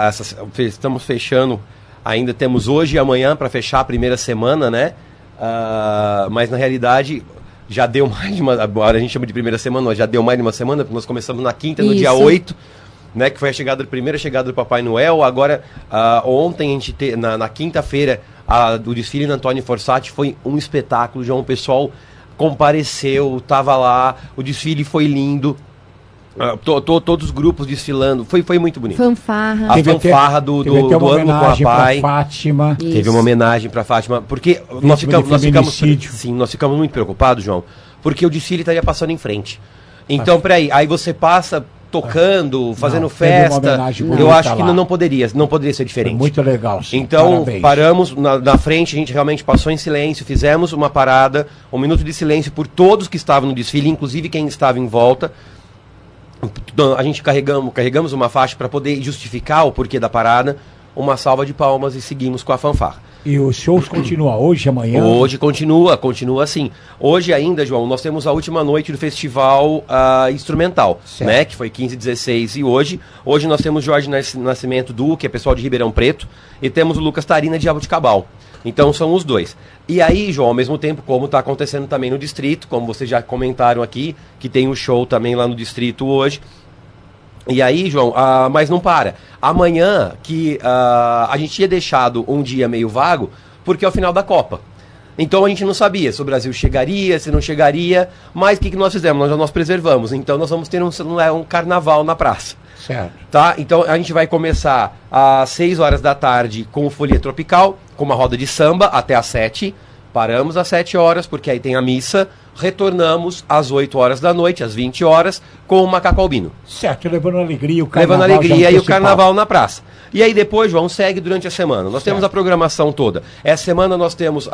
Estamos fechando, ainda temos hoje e amanhã para fechar a primeira semana, né? Mas na realidade já deu mais de uma... Agora a gente chama de primeira semana, mas já deu mais de uma semana, porque nós começamos na quinta, no dia 8, né, que foi a primeira chegada do Papai Noel. Agora, ontem, na quinta-feira, o desfile na Antônio Fossati foi um espetáculo. João, o pessoal compareceu, estava lá, o desfile foi lindo. Todos os grupos desfilando, foi muito bonito. Fanfarra. A fanfarra do ano com a Pai. Fátima. Teve uma homenagem para Fátima, porque nós ficamos muito preocupados, João, porque o desfile estaria passando em frente. Então, aí você passa tocando, fazendo teve uma festa. homenagem Eu bonita acho que lá. não poderia ser diferente. Foi muito legal, sim. Então, Parabéns. paramos na frente, a gente realmente passou em silêncio, fizemos uma parada, 1 minuto de silêncio por todos que estavam no desfile, inclusive quem estava em volta. A gente carregamos uma faixa para poder justificar o porquê da parada, uma salva de palmas e seguimos com a fanfarra. E os shows continuam hoje, amanhã? Hoje continua assim. Hoje ainda, João, nós temos a última noite do festival instrumental, certo, né? Que foi 15, 16 e hoje. Hoje nós temos Jorge Nascimento que é pessoal de Ribeirão Preto, e temos o Lucas Tarina de Jaboticabal. Então são os dois. E aí, João, ao mesmo tempo, como está acontecendo também no Distrito, como vocês já comentaram aqui, que tem um show também lá no Distrito hoje. E aí, João, mas não para. Amanhã, que a gente tinha deixado um dia meio vago, porque é o final da Copa. Então a gente não sabia se o Brasil chegaria, se não chegaria, mas o que nós fizemos? Nós preservamos. Então nós vamos ter um carnaval na praça. Certo. Tá? Então a gente vai começar às 6 horas da tarde com o Folia Tropical, com uma roda de samba até às 7. Paramos às 7 horas, porque aí tem a missa. Retornamos às 8 horas da noite, às 20 horas, com o Macaco Albino. Certo, levando alegria o carnaval. Levando alegria e o carnaval na praça. E aí depois, João, segue durante a semana. Nós temos a programação toda. Essa semana nós temos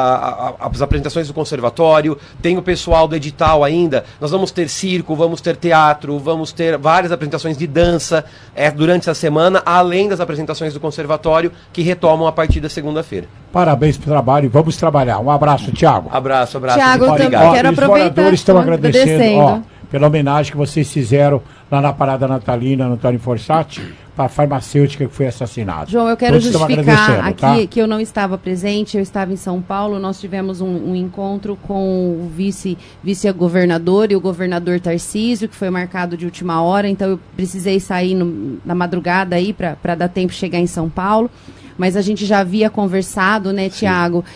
as apresentações do conservatório, tem o pessoal do edital ainda. Nós vamos ter circo, vamos ter teatro, vamos ter várias apresentações de dança durante essa semana, além das apresentações do conservatório, que retomam a partir da segunda-feira. Parabéns pelo trabalho, vamos trabalhar. Um abraço, Thiago. Abraço. Thiago, obrigado. Quero os aproveitar, moradores estão agradecendo pela homenagem que vocês fizeram lá na Parada Natalina, no Antônio Forsatti, para a farmacêutica que foi assassinada. João, eu quero Todos justificar aqui, tá? que eu não estava presente, eu estava em São Paulo, nós tivemos um encontro com o vice-governador e o governador Tarcísio, que foi marcado de última hora, então eu precisei sair na madrugada aí para dar tempo de chegar em São Paulo. Mas a gente já havia conversado, né, Tiago?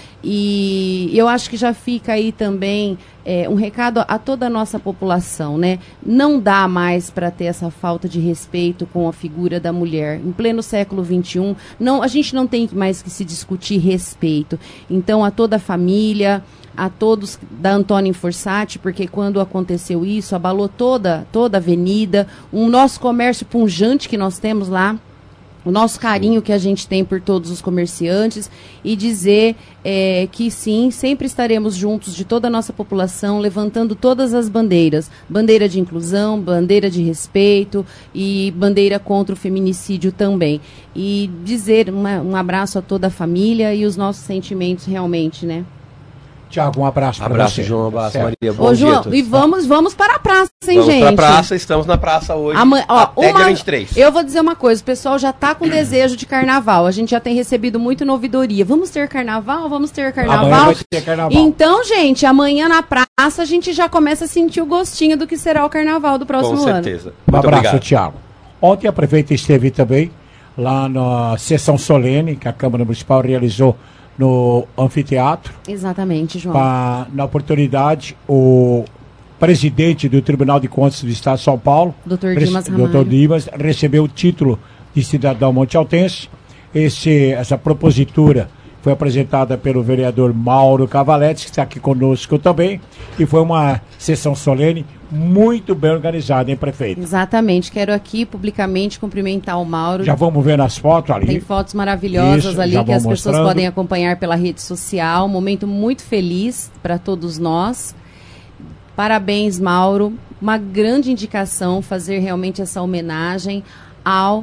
E eu acho que já fica aí também um recado a toda a nossa população, né? Não dá mais para ter essa falta de respeito com a figura da mulher. Em pleno século XXI, a gente não tem mais que se discutir respeito. Então, a toda a família, a todos da Antônio Forsatti, porque quando aconteceu isso, abalou toda a avenida, o nosso comércio pujante que nós temos lá, o nosso carinho que a gente tem por todos os comerciantes, e dizer que sim, sempre estaremos juntos de toda a nossa população, levantando todas as bandeiras. Bandeira de inclusão, bandeira de respeito e bandeira contra o feminicídio também. E dizer um abraço a toda a família e os nossos sentimentos realmente, né? Tiago, um abraço para você. Abraço, João, abraço, certo. Maria. Bom João, dia. e vamos para a praça, hein, vamos gente? Vamos para a praça, estamos na praça hoje, até dia 23. Eu vou dizer uma coisa, o pessoal já está com desejo de carnaval, a gente já tem recebido muito na ouvidoria. Vamos ter carnaval? Vamos ter carnaval? Amanhã vai ter carnaval. Então, gente, amanhã na praça a gente já começa a sentir o gostinho do que será o carnaval do próximo ano. Com certeza. Um abraço, Tiago. Ontem a prefeita esteve também lá na sessão solene que a Câmara Municipal realizou no anfiteatro. Exatamente, João. Na oportunidade, o presidente do Tribunal de Contas do Estado de São Paulo, Dr. Dimas Ramalho, Dr. Dimas, recebeu o título de cidadão montealtense. Essa propositura foi apresentada pelo vereador Mauro Cavaletti, que está aqui conosco também, e foi uma sessão solene muito bem organizada, hein, prefeito? Exatamente, quero aqui publicamente cumprimentar o Mauro. Já vamos ver nas fotos ali. Tem fotos maravilhosas Isso, ali que as pessoas mostrando. podem acompanhar pela rede social, um momento muito feliz para todos nós. Parabéns, Mauro, uma grande indicação fazer realmente essa homenagem ao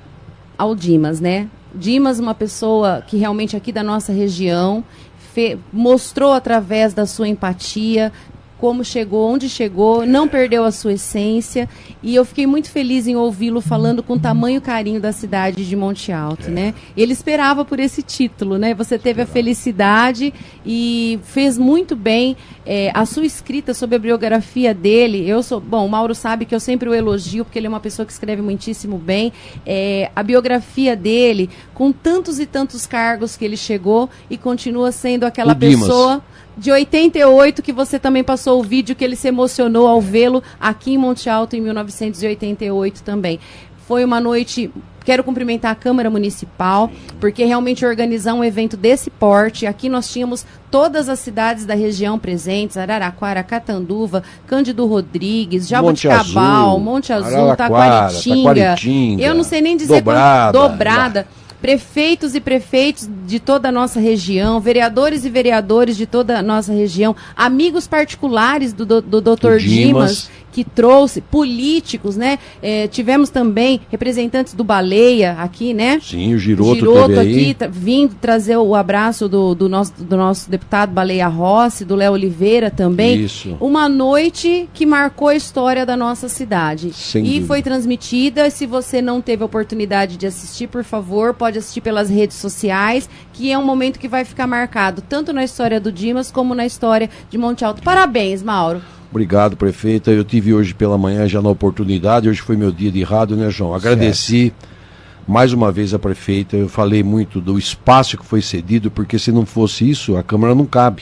Dimas, né? Dimas, uma pessoa que realmente aqui da nossa região mostrou através da sua empatia como chegou, onde chegou, não perdeu a sua essência, e eu fiquei muito feliz em ouvi-lo falando com tamanho carinho da cidade de Monte Alto, né? Ele esperava por esse título, né? Você teve a felicidade e fez muito bem a sua escrita sobre a biografia dele. O Mauro sabe que eu sempre o elogio, porque ele é uma pessoa que escreve muitíssimo bem. A biografia dele, com tantos e tantos cargos que ele chegou, e continua sendo aquela pessoa de 88, que você também passou o vídeo que ele se emocionou ao vê-lo aqui em Monte Alto em 1988 também. Foi uma noite Quero cumprimentar a Câmara Municipal, porque realmente organizar um evento desse porte, aqui nós tínhamos todas as cidades da região presentes, Araraquara, Catanduva, Cândido Rodrigues, Jaboticabal, Monte Azul, Taquaritinga, eu não sei nem dizer Dobrada. Prefeitos e prefeitos de toda a nossa região, vereadores e vereadores de toda a nossa região, amigos particulares do Dr. Dimas, que trouxe, políticos, né? Tivemos também representantes do Baleia aqui, né? Sim, o Giroto teve aqui, vindo trazer o abraço do nosso deputado Baleia Rossi, do Léo Oliveira também. Isso. Uma noite que marcou a história da nossa cidade. Sem e dúvida. foi transmitida. Se você não teve a oportunidade de assistir, por favor, pode assistir pelas redes sociais, que é um momento que vai ficar marcado tanto na história do Dimas como na história de Monte Alto. Parabéns, Mauro. Obrigado, prefeita. Eu tive hoje pela manhã já na oportunidade, hoje foi meu dia de rádio, né, João? Agradeci mais uma vez a prefeita, eu falei muito do espaço que foi cedido, porque se não fosse isso, a Câmara não cabe.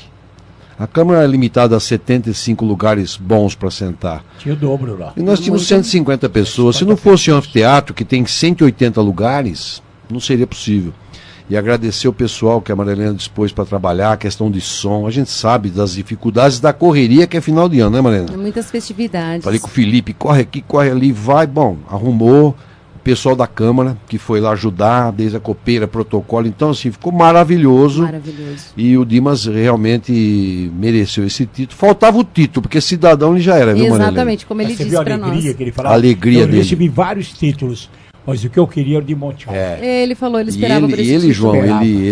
A Câmara é limitada a 75 lugares bons para sentar. Tinha o dobro lá. E nós tínhamos 150 pessoas. Se não fosse um anfiteatro que tem 180 lugares, não seria possível. E agradecer o pessoal que a Marilena dispôs para trabalhar, a questão de som. A gente sabe das dificuldades da correria que é final de ano, né, Marilena? Muitas festividades. Falei com o Felipe, corre aqui, corre ali, vai. Bom, arrumou o pessoal da Câmara, que foi lá ajudar, desde a copeira, protocolo. Então, assim, ficou maravilhoso. Maravilhoso. E o Dimas realmente mereceu esse título. Faltava o título, porque cidadão ele já era, viu, Marilena? Exatamente, como ele disse para nós. Que ele falava, alegria eu dele. recebi vários títulos. Mas o que eu queria era de Monte Alto. Ele falou, ele esperava por esse ele, título. João,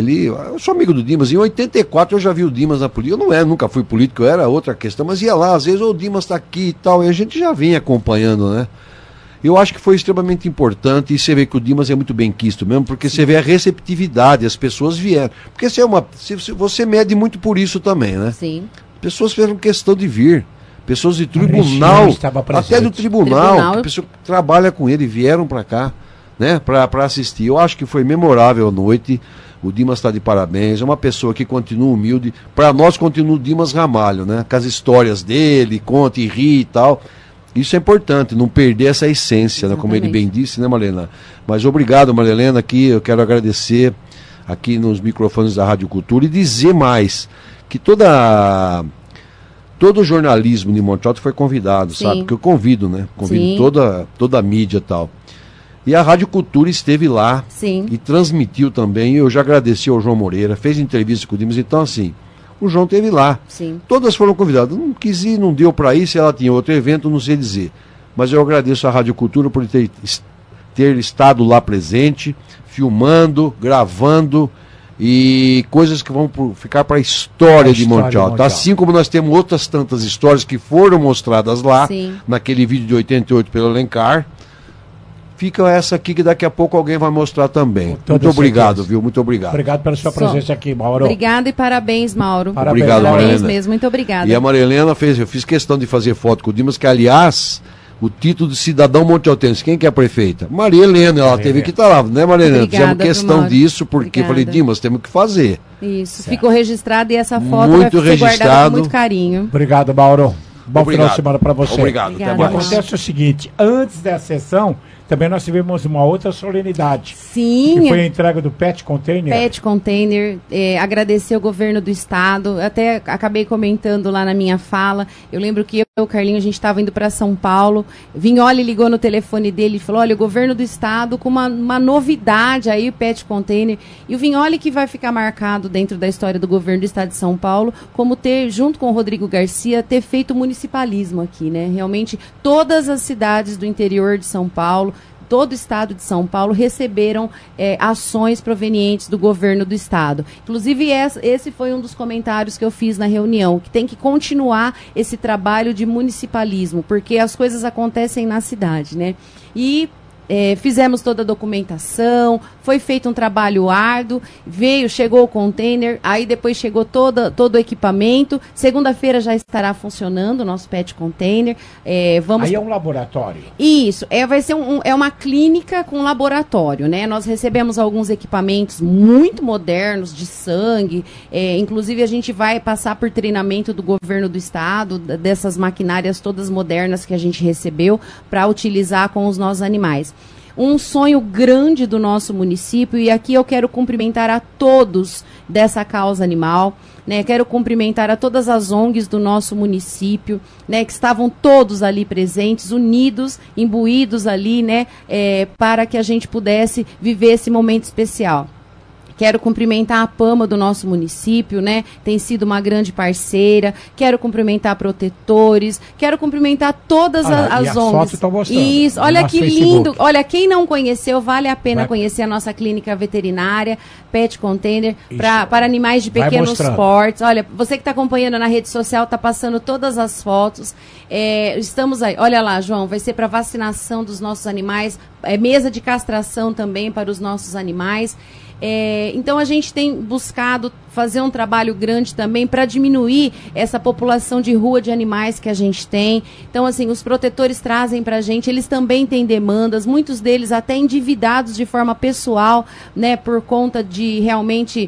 eu sou amigo do Dimas. Em 84 eu já vi o Dimas na política. Eu nunca fui político, era outra questão, mas ia lá, às vezes o Dimas está aqui e tal, e a gente já vem acompanhando, né? Eu acho que foi extremamente importante, e você vê que o Dimas é muito bem quisto mesmo, porque você vê a receptividade, as pessoas vieram. Porque você mede muito por isso também, né? Sim. Pessoas fizeram questão de vir. Pessoas de tribunal, até do tribunal, que pessoa que trabalha com ele, vieram para cá, né, para assistir. Eu acho que foi memorável a noite. O Dimas está de parabéns, é uma pessoa que continua humilde. Para nós continua o Dimas Ramalho, né, com as histórias dele, conta e ri e tal. Isso é importante, não perder essa essência, né, como ele bem disse, né, Marilena? Mas obrigado, Marilena, aqui eu quero agradecer aqui nos microfones da Rádio Cultura e dizer mais que todo o jornalismo de Monte Alto foi convidado, sabe? Porque eu convido, né? Convido toda a mídia e tal. E a Rádio Cultura esteve lá e transmitiu também. Eu já agradeci ao João Moreira, fez entrevista com o Dimas. Então, assim, o João esteve lá. Todas foram convidadas. Não quis ir, não deu para ir. Se ela tinha outro evento, não sei dizer. Mas eu agradeço à Rádio Cultura por ter estado lá presente, filmando, gravando. E coisas que vão ficar para a história de Monte Alto. Assim como nós temos outras tantas histórias que foram mostradas lá, naquele vídeo de 88 pelo Alencar. Fica essa aqui que daqui a pouco alguém vai mostrar também. Muito obrigado, viu? Muito obrigado. Obrigado pela sua presença aqui, Mauro. Obrigada e parabéns, Mauro. Obrigado, Marilena. Mesmo, muito obrigada. E a Marilena eu fiz questão de fazer foto com o Dimas, que aliás, o título de cidadão montealtense, quem que é a prefeita? Maria Helena, ela teve que estar lá, né, Maria Helena? Fizemos questão disso, porque eu falei, Dimas, temos que fazer. Isso, ficou registrado e essa foto muito vai ser guardada com muito carinho. Obrigado, Mauro. Bom final de semana para você. Obrigado. Até mais. Acontece o seguinte, antes da sessão, também nós tivemos uma outra solenidade. Sim. Que foi a entrega do Pet Container. Pet Container, agradecer ao governo do estado, até acabei comentando lá na minha fala, eu lembro que eu e o Carlinho, a gente estava indo para São Paulo, Vignoli ligou no telefone dele e falou, olha, o governo do estado com uma novidade aí, o Pet Container, e o Vignoli que vai ficar marcado dentro da história do governo do estado de São Paulo, como ter, junto com o Rodrigo Garcia, ter feito municipalismo aqui, né? Realmente, todas as cidades do interior de São Paulo, todo o estado de São Paulo receberam ações provenientes do governo do estado. Inclusive, esse foi um dos comentários que eu fiz na reunião, que tem que continuar esse trabalho de municipalismo, porque as coisas acontecem na cidade, né? E fizemos toda a documentação, foi feito um trabalho árduo, chegou o container, aí depois chegou todo o equipamento, segunda-feira já estará funcionando o nosso Pet Container. Aí é um laboratório? Isso, vai ser uma clínica com laboratório, né? Nós recebemos alguns equipamentos muito modernos, de sangue, inclusive a gente vai passar por treinamento do governo do estado, dessas maquinárias todas modernas que a gente recebeu para utilizar com os nossos animais. um sonho grande do nosso município, e aqui eu quero cumprimentar a todos dessa causa animal, né? Quero cumprimentar a todas as ONGs do nosso município, né? Que estavam todos ali presentes, unidos, imbuídos ali, né? Para que a gente pudesse viver esse momento especial. Quero cumprimentar a PAMA do nosso município, né? Tem sido uma grande parceira. Quero cumprimentar protetores. Quero cumprimentar todas as ONGs. Isso, olha que lindo. Olha, quem não conheceu, vale a pena conhecer a nossa clínica veterinária, Pet Container, para animais de pequenos portes. Olha, você que está acompanhando na rede social, está passando todas as fotos. Estamos aí. Olha lá, João, vai ser para vacinação dos nossos animais, mesa de castração também para os nossos animais. Então a gente tem buscado fazer um trabalho grande também para diminuir essa população de rua de animais que a gente tem. Então, assim, os protetores trazem para a gente, eles também têm demandas, muitos deles até endividados de forma pessoal, né, por conta de realmente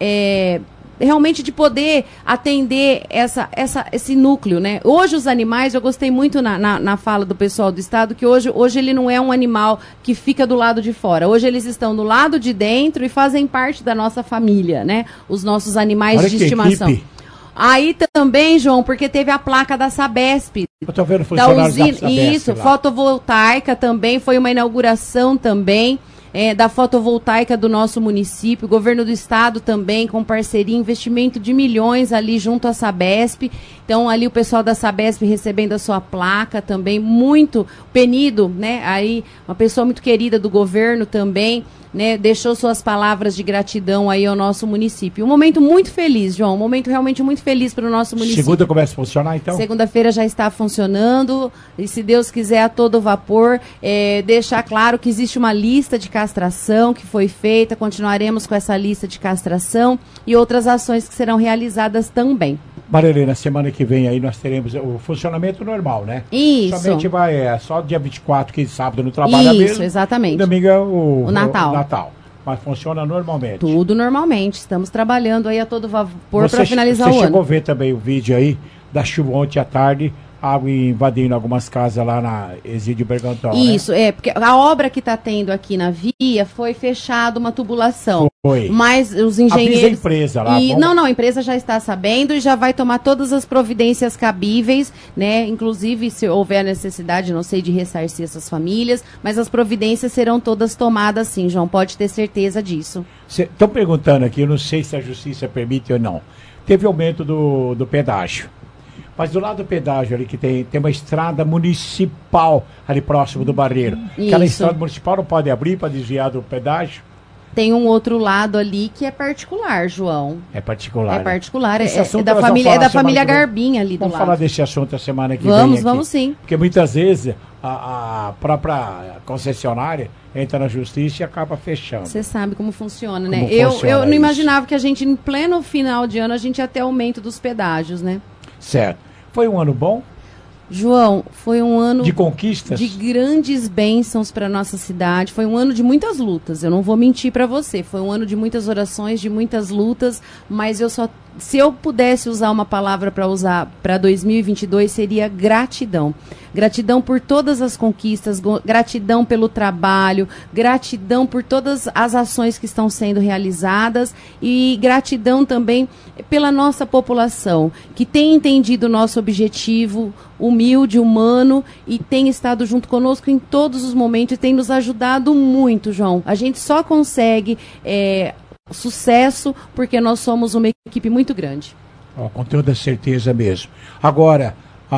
de poder atender esse núcleo, né? Hoje os animais, eu gostei muito na fala do pessoal do estado, que hoje ele não é um animal que fica do lado de fora. Hoje eles estão do lado de dentro e fazem parte da nossa família, né? Os nossos animais de estimação. Equipe. Aí também, João, porque teve a placa da Sabesp. Eu tô vendo funcionários da Sabesp. Isso, lá. Fotovoltaica também, foi uma inauguração também. Da fotovoltaica do nosso município, o governo do estado também, com parceria, investimento de milhões ali junto à Sabesp. Então, ali o pessoal da Sabesp recebendo a sua placa também, muito Penido, né? Aí, uma pessoa muito querida do governo também, né? Deixou suas palavras de gratidão aí ao nosso município. Um momento muito feliz, João, um momento realmente muito feliz para o nosso município. Segunda começa a funcionar, então? Segunda-feira já está funcionando, e se Deus quiser, a todo vapor. Deixar claro que existe uma lista de castração que foi feita, continuaremos com essa lista de castração e outras ações que serão realizadas também. Marilena, semana que vem aí nós teremos o funcionamento normal, né? Isso. Somente só dia 24, que sábado no trabalho mesmo. Isso, exatamente. E domingo é o Natal. Mas funciona normalmente. Tudo normalmente. Estamos trabalhando aí a todo vapor para finalizar o ano. Você chegou a ver também o vídeo aí da chuva ontem à tarde, água invadindo algumas casas lá na Exídio Bergantal. Isso, né? Porque a obra que está tendo aqui na via foi fechada uma tubulação. Foi. Mas os engenheiros... Avisa a empresa lá. Não, a empresa já está sabendo e já vai tomar todas as providências cabíveis, né? Inclusive, se houver a necessidade, não sei, de ressarcir essas famílias, mas as providências serão todas tomadas sim, João, pode ter certeza disso. Estão perguntando aqui, eu não sei se a justiça permite ou não. Teve aumento do pedágio. Mas do lado do pedágio ali, que tem uma estrada municipal ali próximo do Barreiro. Isso. Aquela estrada municipal não pode abrir para desviar do pedágio? Tem um outro lado ali que é particular, João. É particular. É particular, é da família Garbinha ali do lado. Vamos falar desse assunto a semana que vem aqui. Vamos sim. Porque muitas vezes a própria concessionária entra na justiça e acaba fechando. Você sabe como funciona, né? Eu não imaginava que a gente, em pleno final de ano, a gente ia ter aumento dos pedágios, né? Certo. Foi um ano bom? João, foi um ano de conquistas, de grandes bênçãos para nossa cidade. Foi um ano de muitas lutas. Eu não vou mentir para você. Foi um ano de muitas orações, de muitas lutas. Mas se eu pudesse usar uma palavra para usar para 2022, seria gratidão. Gratidão por todas as conquistas, gratidão pelo trabalho, gratidão por todas as ações que estão sendo realizadas e gratidão também pela nossa população, que tem entendido o nosso objetivo humilde, humano, e tem estado junto conosco em todos os momentos e tem nos ajudado muito, João. A gente só consegue sucesso porque nós somos uma equipe muito grande. Com toda certeza mesmo. Agora,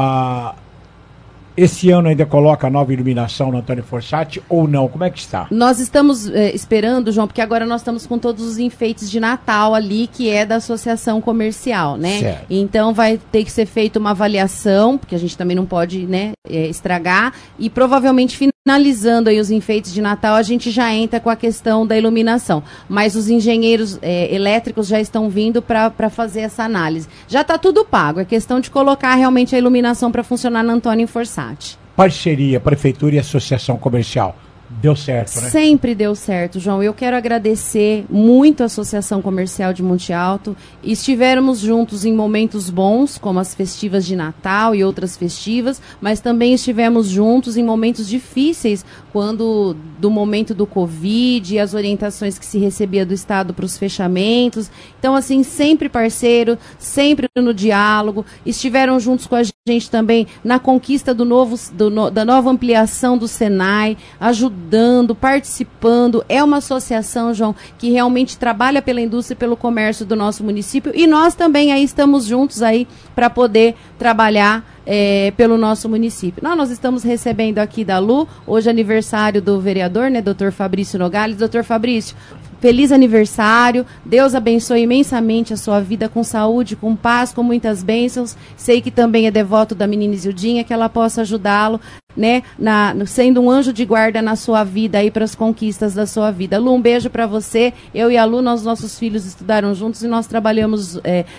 esse ano ainda coloca a nova iluminação no Antônio Fossati ou não? Como é que está? Nós estamos esperando, João, porque agora nós estamos com todos os enfeites de Natal ali, que é da associação comercial, né? Certo. Então vai ter que ser feita uma avaliação, porque a gente também não pode, né, estragar, e provavelmente finalizando aí os enfeites de Natal, a gente já entra com a questão da iluminação. Mas os engenheiros elétricos já estão vindo para fazer essa análise. Já está tudo pago, é questão de colocar realmente a iluminação para funcionar na Antônio Fossati. Parceria, Prefeitura e Associação Comercial. Deu certo, né? Sempre deu certo, João. Eu quero agradecer muito a Associação Comercial de Monte Alto. Estivemos juntos em momentos bons, como as festivas de Natal e outras festivas, mas também estivemos juntos em momentos difíceis, quando do momento do Covid e as orientações que se recebia do Estado para os fechamentos. Então, assim, sempre parceiro, sempre no diálogo. Estiveram juntos com a gente também na conquista da nova ampliação do Senai, ajudando, participando. É uma associação, João, que realmente trabalha pela indústria e pelo comércio do nosso município, e nós também aí estamos juntos aí para poder trabalhar pelo nosso município. Nós estamos recebendo aqui da Lu, hoje aniversário do vereador, né, Dr. Fabrício Nogales. Dr. Fabrício, feliz aniversário, Deus abençoe imensamente a sua vida, com saúde, com paz, com muitas bênçãos. Sei que também é devoto da menina Isildinha, que ela possa ajudá-lo, né, sendo um anjo de guarda na sua vida aí, para as conquistas da sua vida. Lu, um beijo para você. Eu e a Lu, nossos filhos estudaram juntos e nós trabalhamos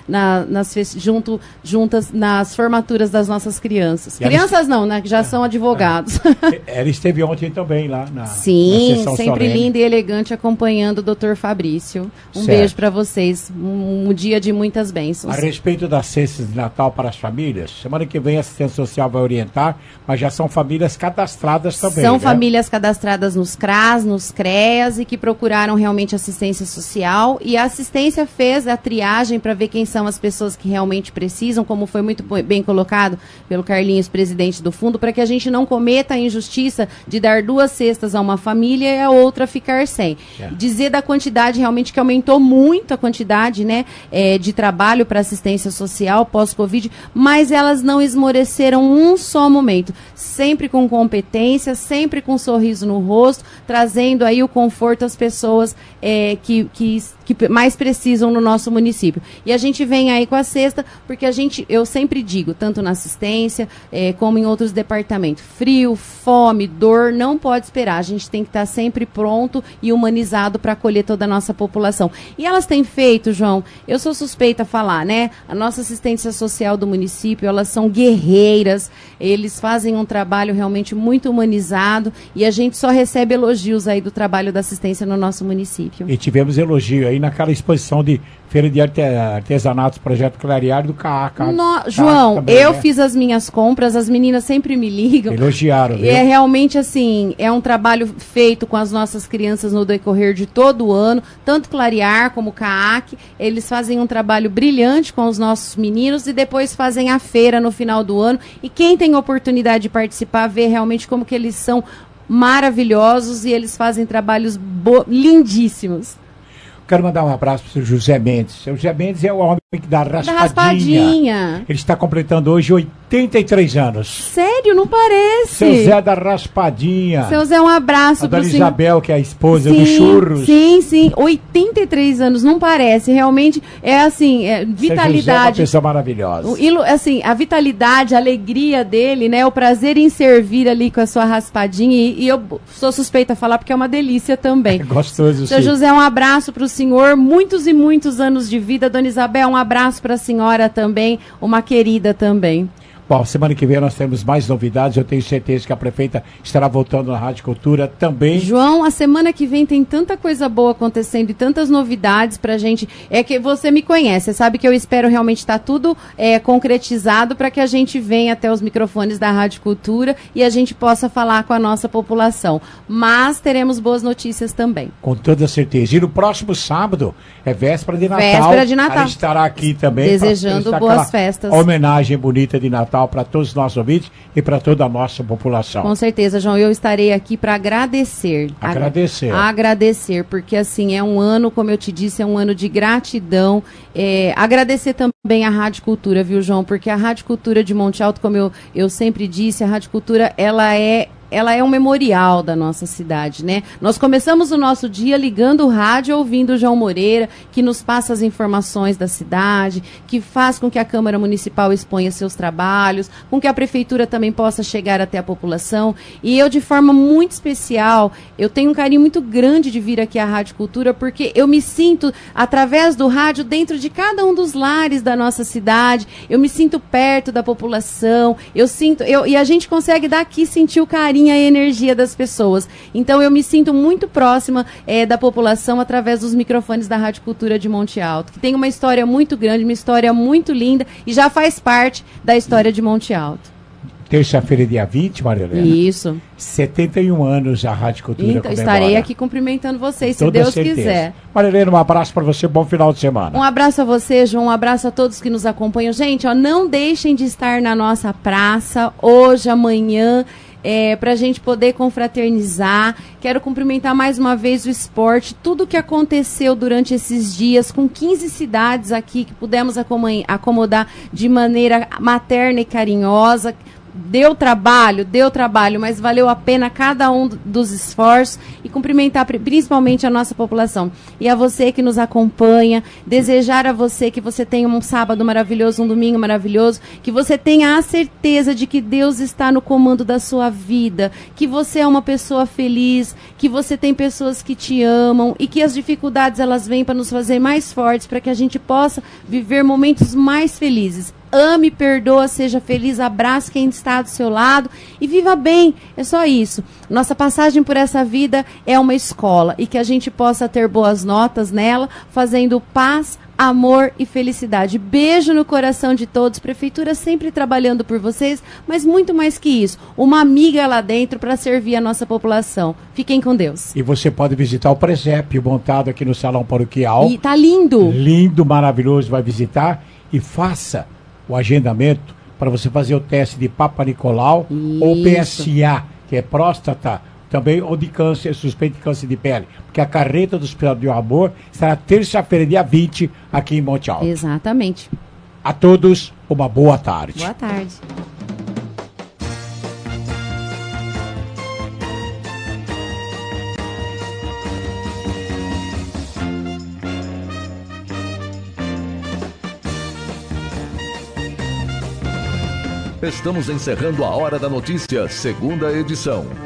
juntas nas formaturas das nossas crianças. Crianças não, né, que já são advogados. Ela esteve ontem também lá na Sim, na sempre solene. linda e elegante, acompanhando o Dr. Fabrício. Um Certo. beijo para vocês, um dia de muitas bênçãos. A respeito das cestas de Natal para as famílias, semana que vem a assistência social vai orientar, mas já são famílias cadastradas também. São né? famílias cadastradas nos CRAS, nos CREAS, e que procuraram realmente assistência social, e a assistência fez a triagem para ver quem são as pessoas que realmente precisam, como foi muito bem colocado pelo Carlinhos, presidente do fundo, para que a gente não cometa a injustiça de dar 2 cestas a uma família e a outra ficar sem. Dizer da quantidade, realmente, que aumentou muito a quantidade, né, de trabalho para assistência social pós-Covid, mas elas não esmoreceram um só momento. Sempre com competência, sempre com um sorriso no rosto, trazendo aí o conforto às pessoas que mais precisam no nosso município. E a gente vem aí com a cesta, porque eu sempre digo, tanto na assistência como em outros departamentos, frio, fome, dor, não pode esperar. A gente tem que estar sempre pronto e humanizado para acolher toda a nossa população. E elas têm feito, João, eu sou suspeita a falar, né? A nossa assistência social do município, elas são guerreiras, eles fazem um trabalho realmente muito humanizado, e a gente só recebe elogios aí do trabalho da assistência no nosso município. E tivemos elogio aí naquela exposição de Feira de Artesanatos, Projeto Clareário do CAAC. João, também, eu né? fiz as minhas compras, as meninas sempre me ligam. Elogiaram, viu? É realmente assim, é um trabalho feito com as nossas crianças no decorrer de todo o ano, tanto Clarear como CAAC, eles fazem um trabalho brilhante com os nossos meninos e depois fazem a feira no final do ano, e quem tem oportunidade de participar vê realmente como que eles são maravilhosos e eles fazem trabalhos lindíssimos. Quero mandar um abraço para o seu José Mendes. O José Mendes é o homem da raspadinha. raspadinha. Ele está completando hoje 83 anos. Sério? Não parece. Seu Zé da raspadinha. Seu Zé, um abraço a dona pro Isabel, que é a esposa sim, do Churros. Sim. 83 anos, não parece. Realmente é assim, vitalidade. Seu José é uma pessoa maravilhosa. Assim, a vitalidade, a alegria dele, né? O prazer em servir ali com a sua raspadinha. E eu sou suspeita a falar porque é uma delícia também. Gostoso, Seu sim. José, um abraço pro senhor. Muitos e muitos anos de vida. Dona Isabel, um abraço para a senhora também. Uma querida também. Bom, semana que vem nós temos mais novidades. Eu tenho certeza que a prefeita estará voltando na Rádio Cultura também. João, a semana que vem tem tanta coisa boa acontecendo e tantas novidades pra gente. É que você me conhece, você sabe que eu espero realmente estar tudo concretizado para que a gente venha até os microfones da Rádio Cultura e a gente possa falar com a nossa população. Mas teremos boas notícias também. Com toda certeza. E no próximo sábado é véspera de Natal. Véspera de Natal. Ela estará aqui também. Desejando boas festas. Homenagem bonita de Natal para todos os nossos ouvintes e para toda a nossa população. Com certeza, João. Eu estarei aqui para agradecer. Agradecer, porque assim, é um ano, como eu te disse, é um ano de gratidão. Agradecer também a Rádio Cultura, viu, João? Porque a Rádio Cultura de Monte Alto, como eu sempre disse, a Rádio Cultura, ela é um memorial da nossa cidade, né? Nós começamos o nosso dia ligando o rádio, ouvindo o João Moreira, que nos passa as informações da cidade, que faz com que a Câmara Municipal exponha seus trabalhos, com que a Prefeitura também possa chegar até a população. E eu, de forma muito especial, eu tenho um carinho muito grande de vir aqui à Rádio Cultura, porque eu me sinto, através do rádio, dentro de cada um dos lares da nossa cidade, eu me sinto perto da população, e a gente consegue daqui sentir o carinho minha energia das pessoas. Então eu me sinto muito próxima da população através dos microfones da Rádio Cultura de Monte Alto, que tem uma história muito grande, uma história muito linda e já faz parte da história de Monte Alto. Terça-feira, dia 20, Maria Helena. Isso. 71 anos a Rádio Cultura Então, estarei aqui cumprimentando vocês, se Deus quiser. Maria Helena, um abraço para você, bom final de semana. Um abraço a você, João, um abraço a todos que nos acompanham. Gente, ó, não deixem de estar na nossa praça hoje, amanhã, para a gente poder confraternizar. Quero cumprimentar mais uma vez o esporte, tudo que aconteceu durante esses dias, com 15 cidades aqui que pudemos acomodar de maneira materna e carinhosa. Deu trabalho, mas valeu a pena cada um dos esforços e cumprimentar principalmente a nossa população. E a você que nos acompanha, desejar a você que você tenha um sábado maravilhoso, um domingo maravilhoso, que você tenha a certeza de que Deus está no comando da sua vida, que você é uma pessoa feliz, que você tem pessoas que te amam e que as dificuldades elas vêm para nos fazer mais fortes, para que a gente possa viver momentos mais felizes. Ame, perdoa, seja feliz, abrace quem está do seu lado e viva bem. É só isso. Nossa passagem por essa vida é uma escola e que a gente possa ter boas notas nela, fazendo paz, amor e felicidade. Beijo no coração de todos. Prefeitura sempre trabalhando por vocês, mas muito mais que isso. Uma amiga lá dentro para servir a nossa população. Fiquem com Deus. E você pode visitar o presépio montado aqui no Salão Paroquial. E tá lindo. Lindo, maravilhoso. Vai visitar e faça o agendamento para você fazer o teste de Papa Nicolau ou PSA, que é próstata, também, ou de câncer, suspeito de câncer de pele. Porque a carreta do Hospital do Amor estará terça-feira, dia 20, aqui em Monte Alto. Exatamente. A todos, uma boa tarde. Boa tarde. Estamos encerrando a Hora da Notícia, segunda edição.